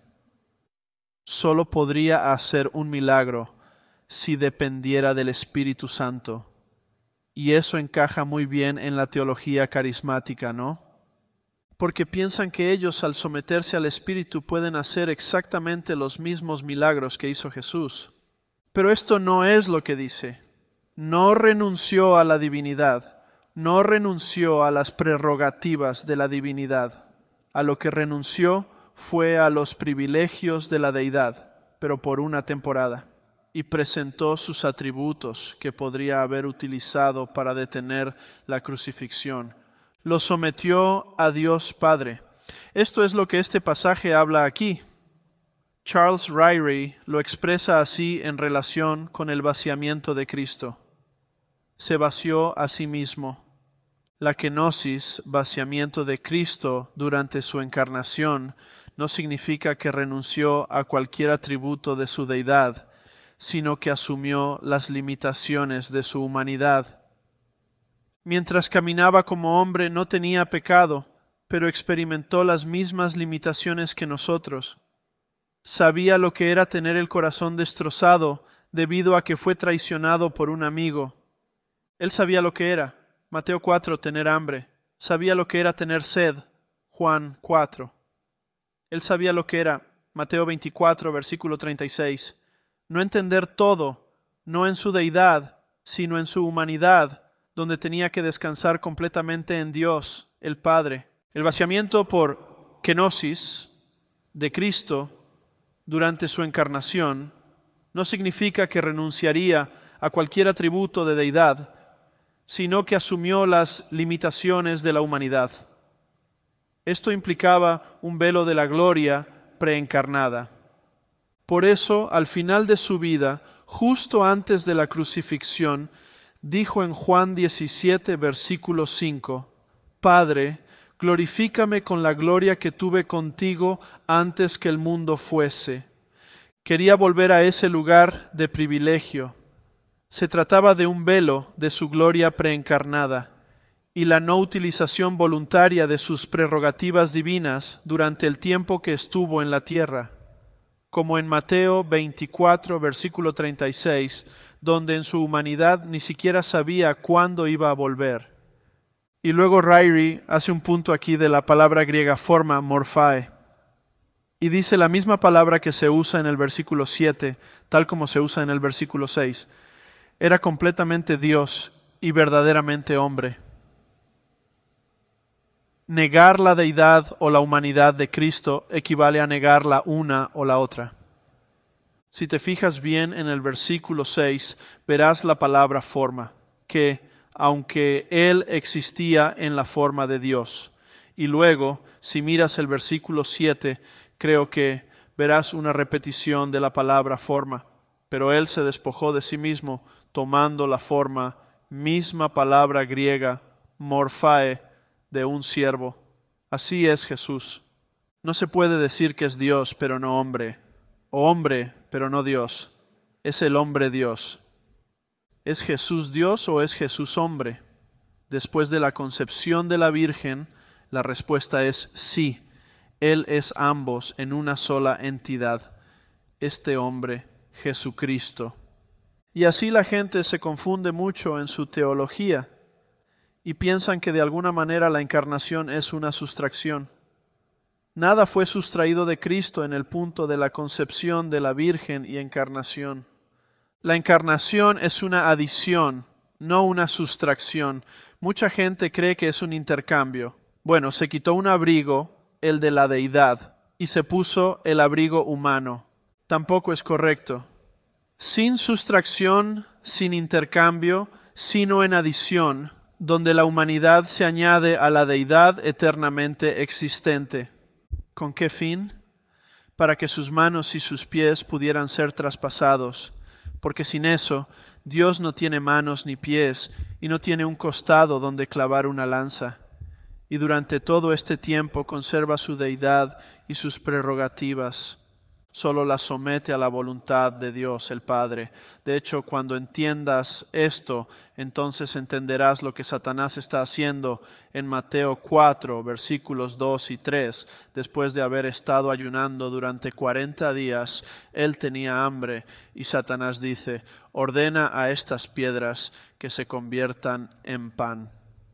Solo podría hacer un milagro si dependiera del Espíritu Santo. Y eso encaja muy bien en la teología carismática, ¿no? Porque piensan que ellos al someterse al Espíritu pueden hacer exactamente los mismos milagros que hizo Jesús. Pero esto no es lo que dice. No renunció a la divinidad, no renunció a las prerrogativas de la divinidad. A lo que renunció fue a los privilegios de la deidad, pero por una temporada, y presentó sus atributos que podría haber utilizado para detener la crucifixión. Lo sometió a Dios Padre. Esto es lo que este pasaje habla aquí. Charles Ryrie lo expresa así en relación con el vaciamiento de Cristo. Se vació a sí mismo. La kenosis, vaciamiento de Cristo durante su encarnación, no significa que renunció a cualquier atributo de su deidad, sino que asumió las limitaciones de su humanidad. Mientras caminaba como hombre no tenía pecado, pero experimentó las mismas limitaciones que nosotros. Sabía lo que era tener el corazón destrozado debido a que fue traicionado por un amigo. Él sabía lo que era. Mateo cuatro, tener hambre. Sabía lo que era tener sed. Juan cuatro. Él sabía lo que era. Mateo veinticuatro, versículo treinta y seis. No entender todo, no en su deidad, sino en su humanidad, donde tenía que descansar completamente en Dios, el Padre. El vaciamiento por kenosis de Cristo durante su encarnación no significa que renunciaría a cualquier atributo de deidad, sino que asumió las limitaciones de la humanidad. Esto implicaba un velo de la gloria preencarnada. Por eso, al final de su vida, justo antes de la crucifixión, dijo en Juan diecisiete, versículo cinco, Padre, glorifícame con la gloria que tuve contigo antes que el mundo fuese. Quería volver a ese lugar de privilegio. Se trataba de un velo de su gloria preencarnada y la no utilización voluntaria de sus prerrogativas divinas durante el tiempo que estuvo en la tierra, como en Mateo veinticuatro, versículo treinta y seis, donde en su humanidad ni siquiera sabía cuándo iba a volver. Y luego Ryrie hace un punto aquí de la palabra griega forma, morphae, y dice la misma palabra que se usa en el versículo siete, tal como se usa en el versículo seis. Era completamente Dios y verdaderamente hombre. Negar la deidad o la humanidad de Cristo equivale a negar la una o la otra. Si te fijas bien en el versículo seis, verás la palabra forma, que, aunque Él existía en la forma de Dios. Y luego, si miras el versículo siete, creo que verás una repetición de la palabra forma. Pero Él se despojó de sí mismo, tomando la forma, misma palabra griega, morphae, de un siervo. Así es Jesús. No se puede decir que es Dios, pero no hombre, o hombre, pero no Dios. Es el hombre Dios. ¿Es Jesús Dios o es Jesús hombre? Después de la concepción de la Virgen, la respuesta es sí. Él es ambos en una sola entidad. Este hombre, Jesucristo. Y así la gente se confunde mucho en su teología y piensan que de alguna manera la encarnación es una sustracción. Nada fue sustraído de Cristo en el punto de la concepción de la Virgen y encarnación. La encarnación es una adición, no una sustracción. Mucha gente cree que es un intercambio. Bueno, se quitó un abrigo, el de la deidad, y se puso el abrigo humano. Tampoco es correcto. Sin sustracción, sin intercambio, sino en adición, donde la humanidad se añade a la deidad eternamente existente. ¿Con qué fin? Para que sus manos y sus pies pudieran ser traspasados, porque sin eso, Dios no tiene manos ni pies y no tiene un costado donde clavar una lanza. Y durante todo este tiempo conserva su deidad y sus prerrogativas. Solo la somete a la voluntad de Dios el Padre. De hecho, cuando entiendas esto, entonces entenderás lo que Satanás está haciendo en Mateo cuatro, versículos dos y tres. Después de haber estado ayunando durante cuarenta días, él tenía hambre y Satanás dice, ordena a estas piedras que se conviertan en pan.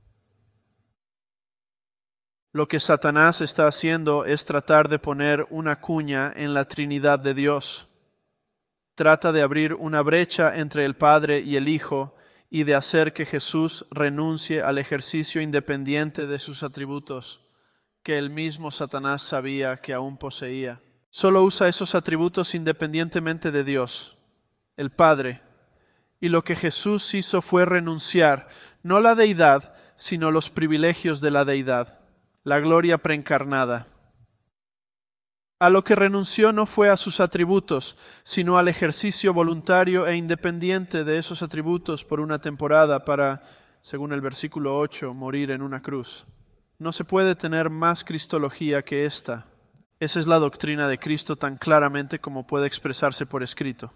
Lo que Satanás está haciendo es tratar de poner una cuña en la Trinidad de Dios. Trata de abrir una brecha entre el Padre y el Hijo y de hacer que Jesús renuncie al ejercicio independiente de sus atributos, que el mismo Satanás sabía que aún poseía. Solo usa esos atributos independientemente de Dios, el Padre. Y lo que Jesús hizo fue renunciar, no la deidad, sino los privilegios de la deidad. La gloria preencarnada. A lo que renunció no fue a sus atributos, sino al ejercicio voluntario e independiente de esos atributos por una temporada para, según el versículo ocho, morir en una cruz. No se puede tener más cristología que esta. Esa es la doctrina de Cristo tan claramente como puede expresarse por escrito.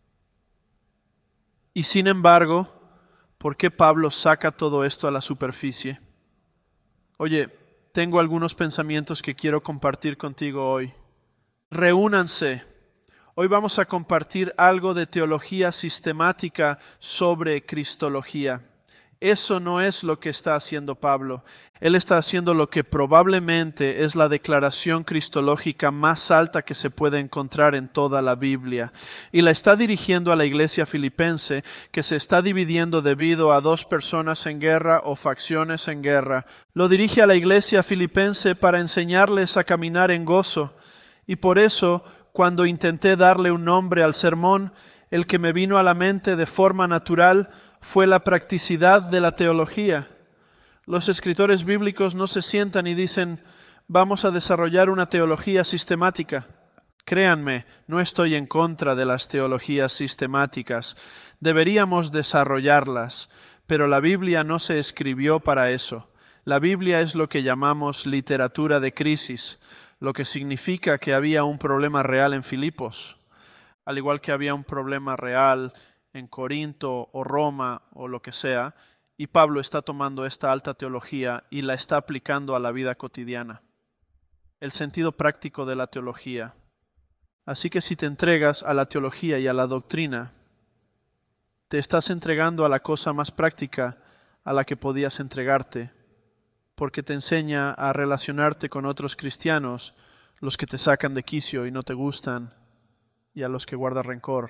Y sin embargo, ¿por qué Pablo saca todo esto a la superficie? Oye, tengo algunos pensamientos que quiero compartir contigo hoy. Reúnanse. Hoy vamos a compartir algo de teología sistemática sobre cristología. Eso no es lo que está haciendo Pablo. Él está haciendo lo que probablemente es la declaración cristológica más alta que se puede encontrar en toda la Biblia. Y la está dirigiendo a la iglesia filipense, que se está dividiendo debido a dos personas en guerra o facciones en guerra. Lo dirige a la iglesia filipense para enseñarles a caminar en gozo. Y por eso, cuando intenté darle un nombre al sermón, el que me vino a la mente de forma natural fue la practicidad de la teología. Los escritores bíblicos no se sientan y dicen, vamos a desarrollar una teología sistemática. Créanme, no estoy en contra de las teologías sistemáticas. Deberíamos desarrollarlas, pero la Biblia no se escribió para eso. La Biblia es lo que llamamos literatura de crisis, lo que significa que había un problema real en Filipos, al igual que había un problema real en Corinto o Roma o lo que sea, y Pablo está tomando esta alta teología y la está aplicando a la vida cotidiana. El sentido práctico de la teología. Así que si te entregas a la teología y a la doctrina, te estás entregando a la cosa más práctica a la que podías entregarte, porque te enseña a relacionarte con otros cristianos, los que te sacan de quicio y no te gustan, y a los que guardas rencor.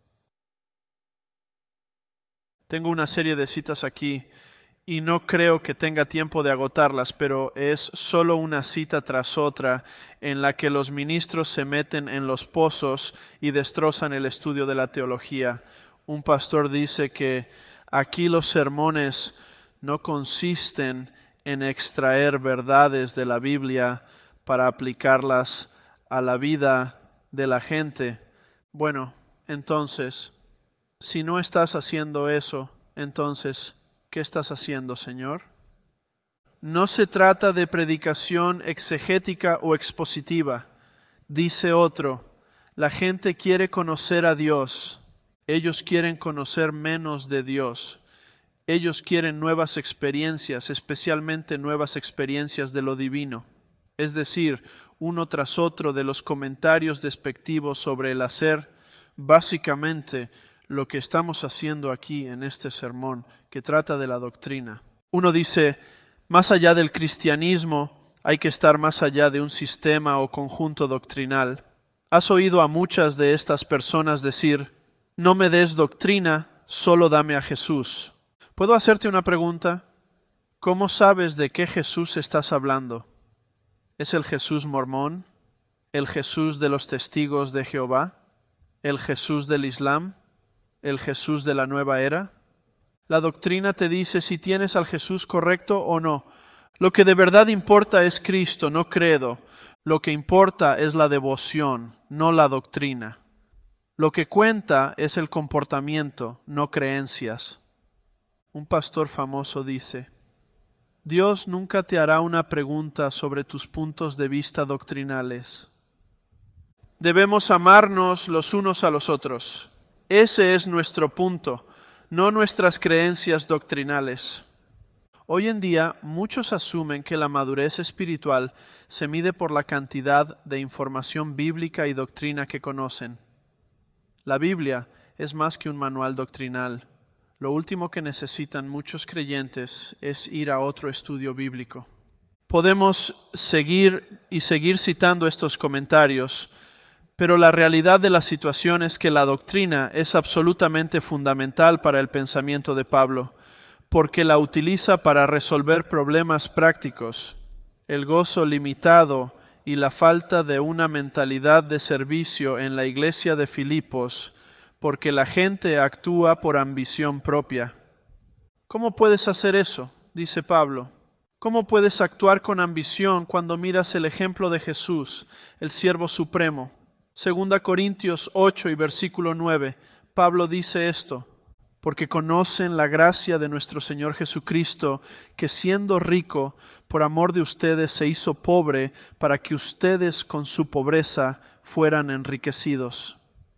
Tengo una serie de citas aquí y no creo que tenga tiempo de agotarlas, pero es solo una cita tras otra en la que los ministros se meten en los pozos y destrozan el estudio de la teología. Un pastor dice que aquí los sermones no consisten en extraer verdades de la Biblia para aplicarlas a la vida de la gente. Bueno, entonces, si no estás haciendo eso, entonces, ¿qué estás haciendo, Señor? No se trata de predicación exegética o expositiva. Dice otro, la gente quiere conocer a Dios. Ellos quieren conocer menos de Dios. Ellos quieren nuevas experiencias, especialmente nuevas experiencias de lo divino. Es decir, uno tras otro de los comentarios despectivos sobre el hacer, básicamente lo que estamos haciendo aquí en este sermón, que trata de la doctrina. Uno dice, más allá del cristianismo, hay que estar más allá de un sistema o conjunto doctrinal. ¿Has oído a muchas de estas personas decir, no me des doctrina, solo dame a Jesús? ¿Puedo hacerte una pregunta? ¿Cómo sabes de qué Jesús estás hablando? ¿Es el Jesús mormón? ¿El Jesús de los testigos de Jehová? ¿El Jesús del Islam? ¿El Jesús de la nueva era? La doctrina te dice si tienes al Jesús correcto o no. Lo que de verdad importa es Cristo, no credo. Lo que importa es la devoción, no la doctrina. Lo que cuenta es el comportamiento, no creencias. Un pastor famoso dice, Dios nunca te hará una pregunta sobre tus puntos de vista doctrinales. Debemos amarnos los unos a los otros. Ese es nuestro punto, no nuestras creencias doctrinales. Hoy en día, muchos asumen que la madurez espiritual se mide por la cantidad de información bíblica y doctrina que conocen. La Biblia es más que un manual doctrinal. Lo último que necesitan muchos creyentes es ir a otro estudio bíblico. Podemos seguir y seguir citando estos comentarios, pero la realidad de la situación es que la doctrina es absolutamente fundamental para el pensamiento de Pablo, porque la utiliza para resolver problemas prácticos, el gozo limitado y la falta de una mentalidad de servicio en la iglesia de Filipos, porque la gente actúa por ambición propia. ¿Cómo puedes hacer eso?, dice Pablo. ¿Cómo puedes actuar con ambición cuando miras el ejemplo de Jesús, el siervo supremo? Segunda Corintios ocho y versículo nueve, Pablo dice esto, porque conocen la gracia de nuestro Señor Jesucristo, que siendo rico, por amor de ustedes se hizo pobre, para que ustedes con su pobreza fueran enriquecidos.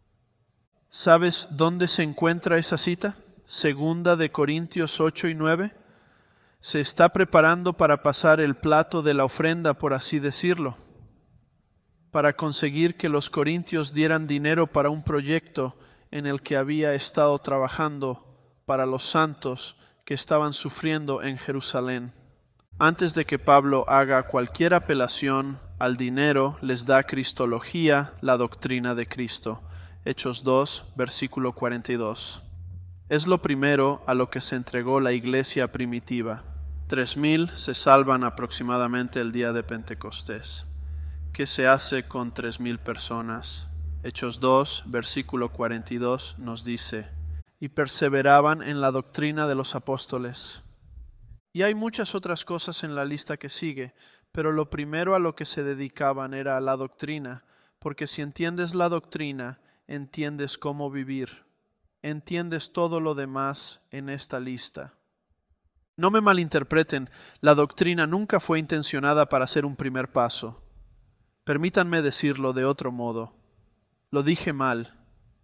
¿Sabes dónde se encuentra esa cita? Segunda de Corintios ocho y nueve. Se está preparando para pasar el plato de la ofrenda, por así decirlo, para conseguir que los corintios dieran dinero para un proyecto en el que había estado trabajando para los santos que estaban sufriendo en Jerusalén. Antes de que Pablo haga cualquier apelación al dinero, les da cristología, la doctrina de Cristo. Hechos dos, versículo cuarenta y dos. Es lo primero a lo que se entregó la iglesia primitiva. Tres mil se salvan aproximadamente el día de Pentecostés. ¿Qué se hace con tres mil personas? Hechos dos, versículo cuarenta y dos nos dice, y perseveraban en la doctrina de los apóstoles. Y hay muchas otras cosas en la lista que sigue, pero lo primero a lo que se dedicaban era a la doctrina, porque si entiendes la doctrina, entiendes cómo vivir. Entiendes todo lo demás en esta lista. No me malinterpreten, la doctrina nunca fue intencionada para ser un primer paso. Permítanme decirlo de otro modo. Lo dije mal.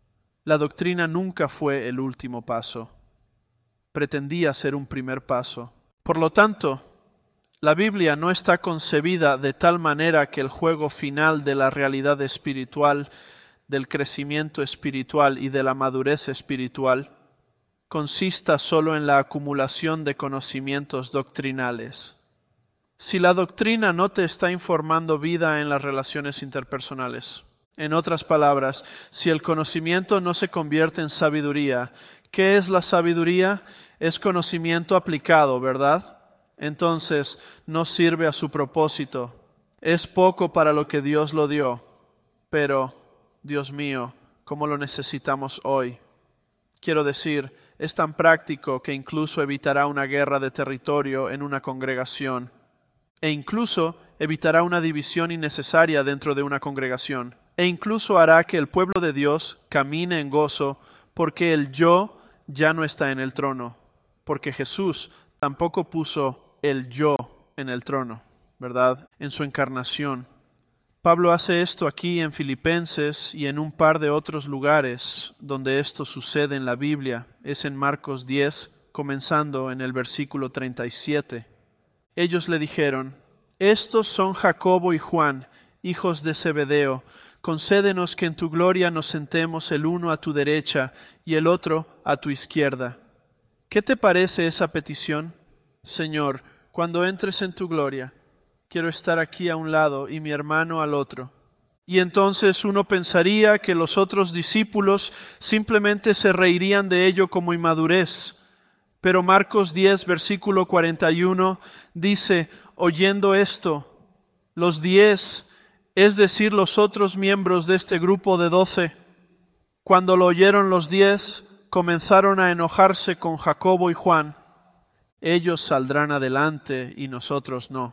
La doctrina nunca fue el último paso. Pretendía ser un primer paso. Por lo tanto, la Biblia no está concebida de tal manera que el juego final de la realidad espiritual, del crecimiento espiritual y de la madurez espiritual consista solo en la acumulación de conocimientos doctrinales. Si la doctrina no te está informando vida en las relaciones interpersonales, en otras palabras, si el conocimiento no se convierte en sabiduría, ¿qué es la sabiduría? Es conocimiento aplicado, ¿verdad? Entonces no sirve a su propósito. Es poco para lo que Dios lo dio, pero, Dios mío, ¿cómo lo necesitamos hoy? Quiero decir, es tan práctico que incluso evitará una guerra de territorio en una congregación, e incluso evitará una división innecesaria dentro de una congregación, e incluso hará que el pueblo de Dios camine en gozo, porque el yo ya no está en el trono, porque Jesús tampoco puso el yo en el trono, ¿verdad? En su encarnación. Pablo hace esto aquí en Filipenses y en un par de otros lugares donde esto sucede en la Biblia. Es en Marcos diez, comenzando en el versículo treinta y siete. Ellos le dijeron: estos son Jacobo y Juan, hijos de Zebedeo. Concédenos que en tu gloria nos sentemos el uno a tu derecha y el otro a tu izquierda. ¿Qué te parece esa petición? Señor, cuando entres en tu gloria, quiero estar aquí a un lado y mi hermano al otro. Y entonces uno pensaría que los otros discípulos simplemente se reirían de ello como inmadurez. Pero Marcos diez, versículo cuarenta y uno, dice: oyendo esto, los diez, es decir, los otros miembros de este grupo de doce, cuando lo oyeron los diez, comenzaron a enojarse con Jacobo y Juan. Ellos saldrán adelante y nosotros no.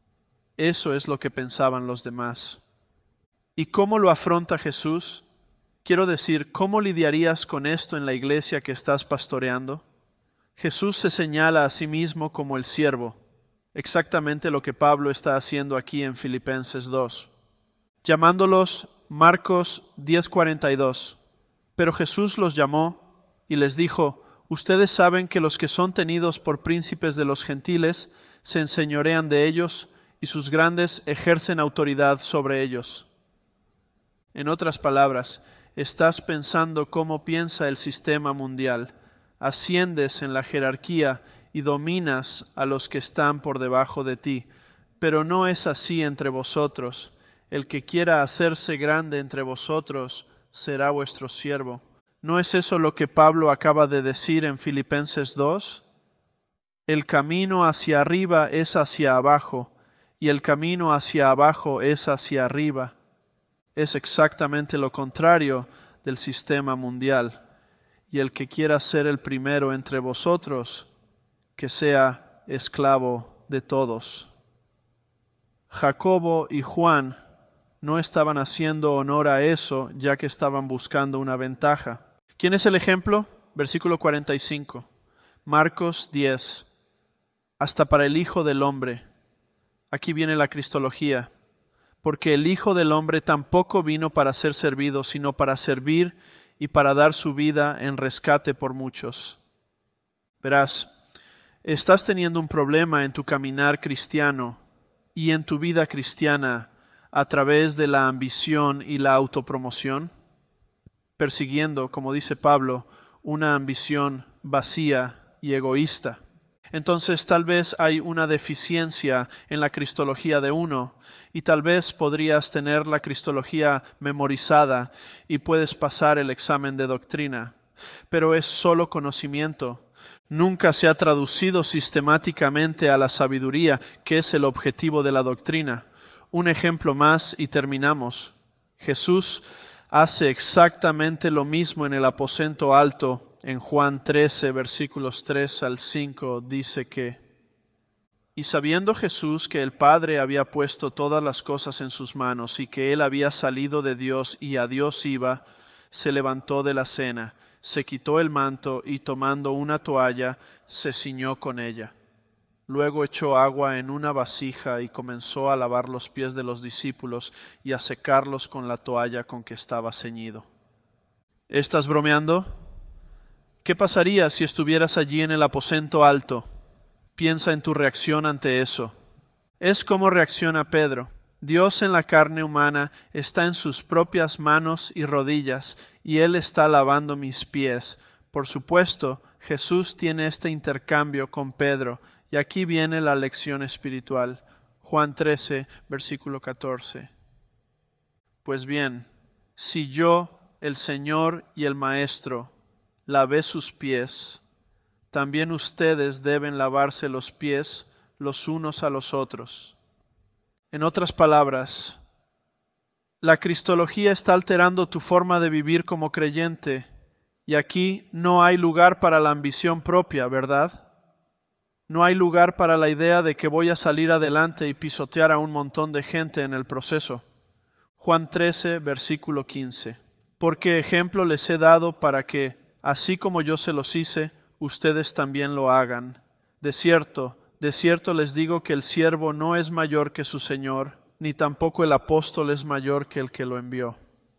Eso es lo que pensaban los demás. ¿Y cómo lo afronta Jesús? Quiero decir, ¿cómo lidiarías con esto en la iglesia que estás pastoreando? Jesús se señala a sí mismo como el siervo, exactamente lo que Pablo está haciendo aquí en Filipenses dos, llamándolos Marcos diez cuarenta y dos. Pero Jesús los llamó y les dijo: ustedes saben que los que son tenidos por príncipes de los gentiles se enseñorean de ellos, y sus grandes ejercen autoridad sobre ellos. En otras palabras, estás pensando cómo piensa el sistema mundial. Asciendes en la jerarquía y dominas a los que están por debajo de ti. Pero no es así entre vosotros. El que quiera hacerse grande entre vosotros será vuestro siervo. ¿No es eso lo que Pablo acaba de decir en Filipenses dos? El camino hacia arriba es hacia abajo, y el camino hacia abajo es hacia arriba. Es exactamente lo contrario del sistema mundial. Y el que quiera ser el primero entre vosotros, que sea esclavo de todos. Jacobo y Juan no estaban haciendo honor a eso, ya que estaban buscando una ventaja. ¿Quién es el ejemplo? Versículo cuarenta y cinco. Marcos diez. Hasta para el Hijo del Hombre. Aquí viene la cristología. Porque el Hijo del Hombre tampoco vino para ser servido, sino para servir y para dar su vida en rescate por muchos. Verás, estás teniendo un problema en tu caminar cristiano y en tu vida cristiana a través de la ambición y la autopromoción, persiguiendo, como dice Pablo, una ambición vacía y egoísta. Entonces tal vez hay una deficiencia en la cristología de uno, y tal vez podrías tener la cristología memorizada y puedes pasar el examen de doctrina, pero es solo conocimiento. Nunca se ha traducido sistemáticamente a la sabiduría, que es el objetivo de la doctrina. Un ejemplo más y terminamos. Jesús hace exactamente lo mismo en el aposento alto. En Juan trece, versículos tres al cinco, dice que: y sabiendo Jesús que el Padre había puesto todas las cosas en sus manos y que él había salido de Dios y a Dios iba, se levantó de la cena, se quitó el manto y tomando una toalla, se ciñó con ella. Luego echó agua en una vasija y comenzó a lavar los pies de los discípulos y a secarlos con la toalla con que estaba ceñido. ¿Estás bromeando? ¿Qué pasaría si estuvieras allí en el aposento alto? Piensa en tu reacción ante eso. Es como reacciona Pedro. Dios en la carne humana está en sus propias manos y rodillas, y Él está lavando mis pies. Por supuesto, Jesús tiene este intercambio con Pedro, y aquí viene la lección espiritual. Juan trece, versículo catorce. Pues bien, si yo, el Señor y el Maestro, lavé sus pies, también ustedes deben lavarse los pies los unos a los otros. En otras palabras, la cristología está alterando tu forma de vivir como creyente, y aquí no hay lugar para la ambición propia, ¿verdad? No hay lugar para la idea de que voy a salir adelante y pisotear a un montón de gente en el proceso. Juan trece, versículo quince. Porque ejemplo les he dado para que, así como yo se los hice, ustedes también lo hagan. De cierto, de cierto les digo que el siervo no es mayor que su Señor, ni tampoco el apóstol es mayor que el que lo envió.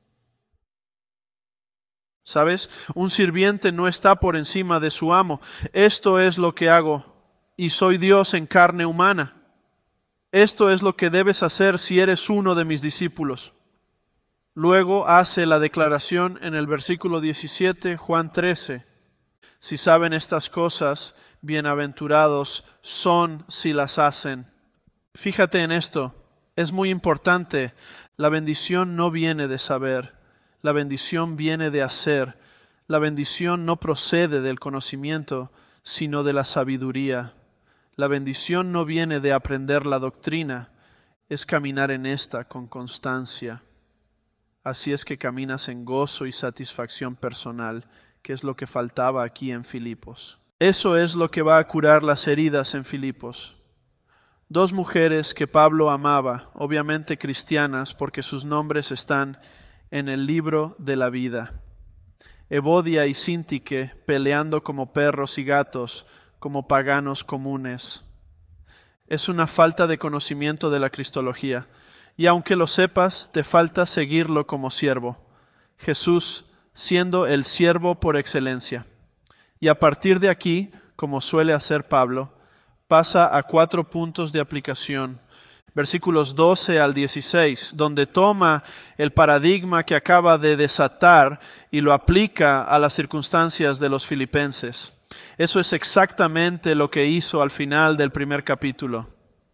¿Sabes? Un sirviente no está por encima de su amo. Esto es lo que hago, y soy Dios en carne humana. Esto es lo que debes hacer si eres uno de mis discípulos. Luego hace la declaración en el versículo diecisiete, Juan trece. Si saben estas cosas, bienaventurados son si las hacen. Fíjate en esto, es muy importante. La bendición no viene de saber, la bendición viene de hacer. La bendición no procede del conocimiento, sino de la sabiduría. La bendición no viene de aprender la doctrina, es caminar en esta con constancia. Así es que caminas en gozo y satisfacción personal, que es lo que faltaba aquí en Filipos. Eso es lo que va a curar las heridas en Filipos. Dos mujeres que Pablo amaba, obviamente cristianas, porque sus nombres están en el libro de la vida. Evodia y Síntique peleando como perros y gatos, como paganos comunes. Es una falta de conocimiento de la cristología, y aunque lo sepas, te falta seguirlo como siervo. Jesús siendo el siervo por excelencia. Y a partir de aquí, como suele hacer Pablo, pasa a cuatro puntos de aplicación. Versículos doce al dieciséis, donde toma el paradigma que acaba de desatar y lo aplica a las circunstancias de los filipenses. Eso es exactamente lo que hizo al final del primer capítulo.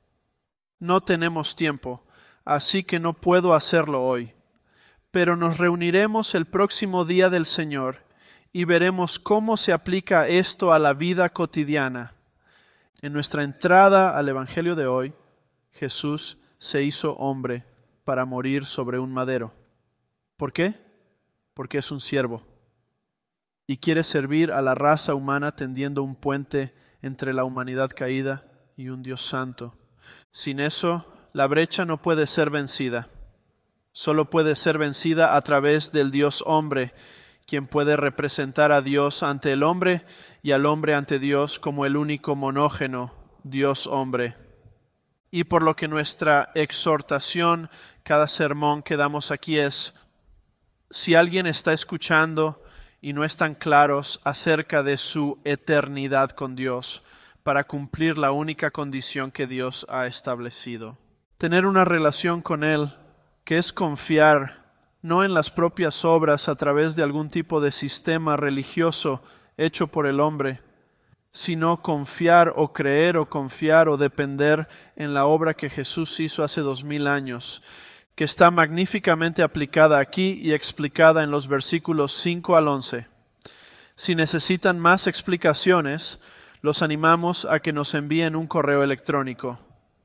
No tenemos tiempo, así que no puedo hacerlo hoy. Pero nos reuniremos el próximo día del Señor y veremos cómo se aplica esto a la vida cotidiana. En nuestra entrada al Evangelio de hoy, Jesús se hizo hombre para morir sobre un madero. ¿Por qué? Porque es un siervo y quiere servir a la raza humana tendiendo un puente entre la humanidad caída y un Dios santo. Sin eso, la brecha no puede ser vencida. Solo puede ser vencida a través del Dios hombre, quien puede representar a Dios ante el hombre y al hombre ante Dios como el único monógeno, Dios hombre. Y por lo que nuestra exhortación, cada sermón que damos aquí es, si alguien está escuchando y no están claros acerca de su eternidad con Dios, para cumplir la única condición que Dios ha establecido. Tener una relación con Él, que es confiar no en las propias obras a través de algún tipo de sistema religioso hecho por el hombre, sino confiar o creer o confiar o depender en la obra que Jesús hizo hace dos mil años, que está magníficamente aplicada aquí y explicada en los versículos cinco al once. Si necesitan más explicaciones, los animamos a que nos envíen un correo electrónico.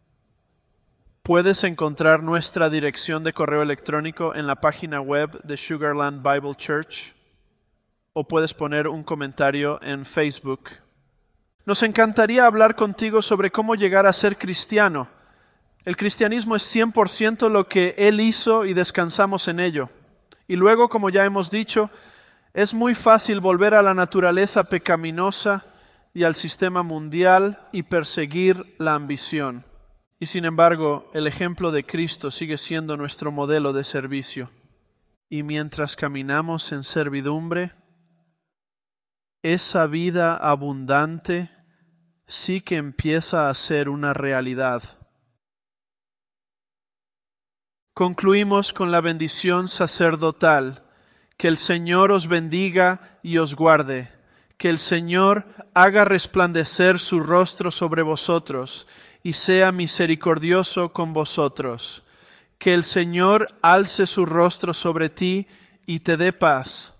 Puedes encontrar nuestra dirección de correo electrónico en la página web de Sugarland Bible Church o puedes poner un comentario en Facebook. Nos encantaría hablar contigo sobre cómo llegar a ser cristiano. El cristianismo es cien por ciento lo que Él hizo y descansamos en ello. Y luego, como ya hemos dicho, es muy fácil volver a la naturaleza pecaminosa y al sistema mundial y perseguir la ambición. Y sin embargo, el ejemplo de Cristo sigue siendo nuestro modelo de servicio. Y mientras caminamos en servidumbre, esa vida abundante sí que empieza a ser una realidad. Concluimos con la bendición sacerdotal. Que el Señor os bendiga y os guarde. Que el Señor haga resplandecer su rostro sobre vosotros y sea misericordioso con vosotros. Que el Señor alce su rostro sobre ti y te dé paz.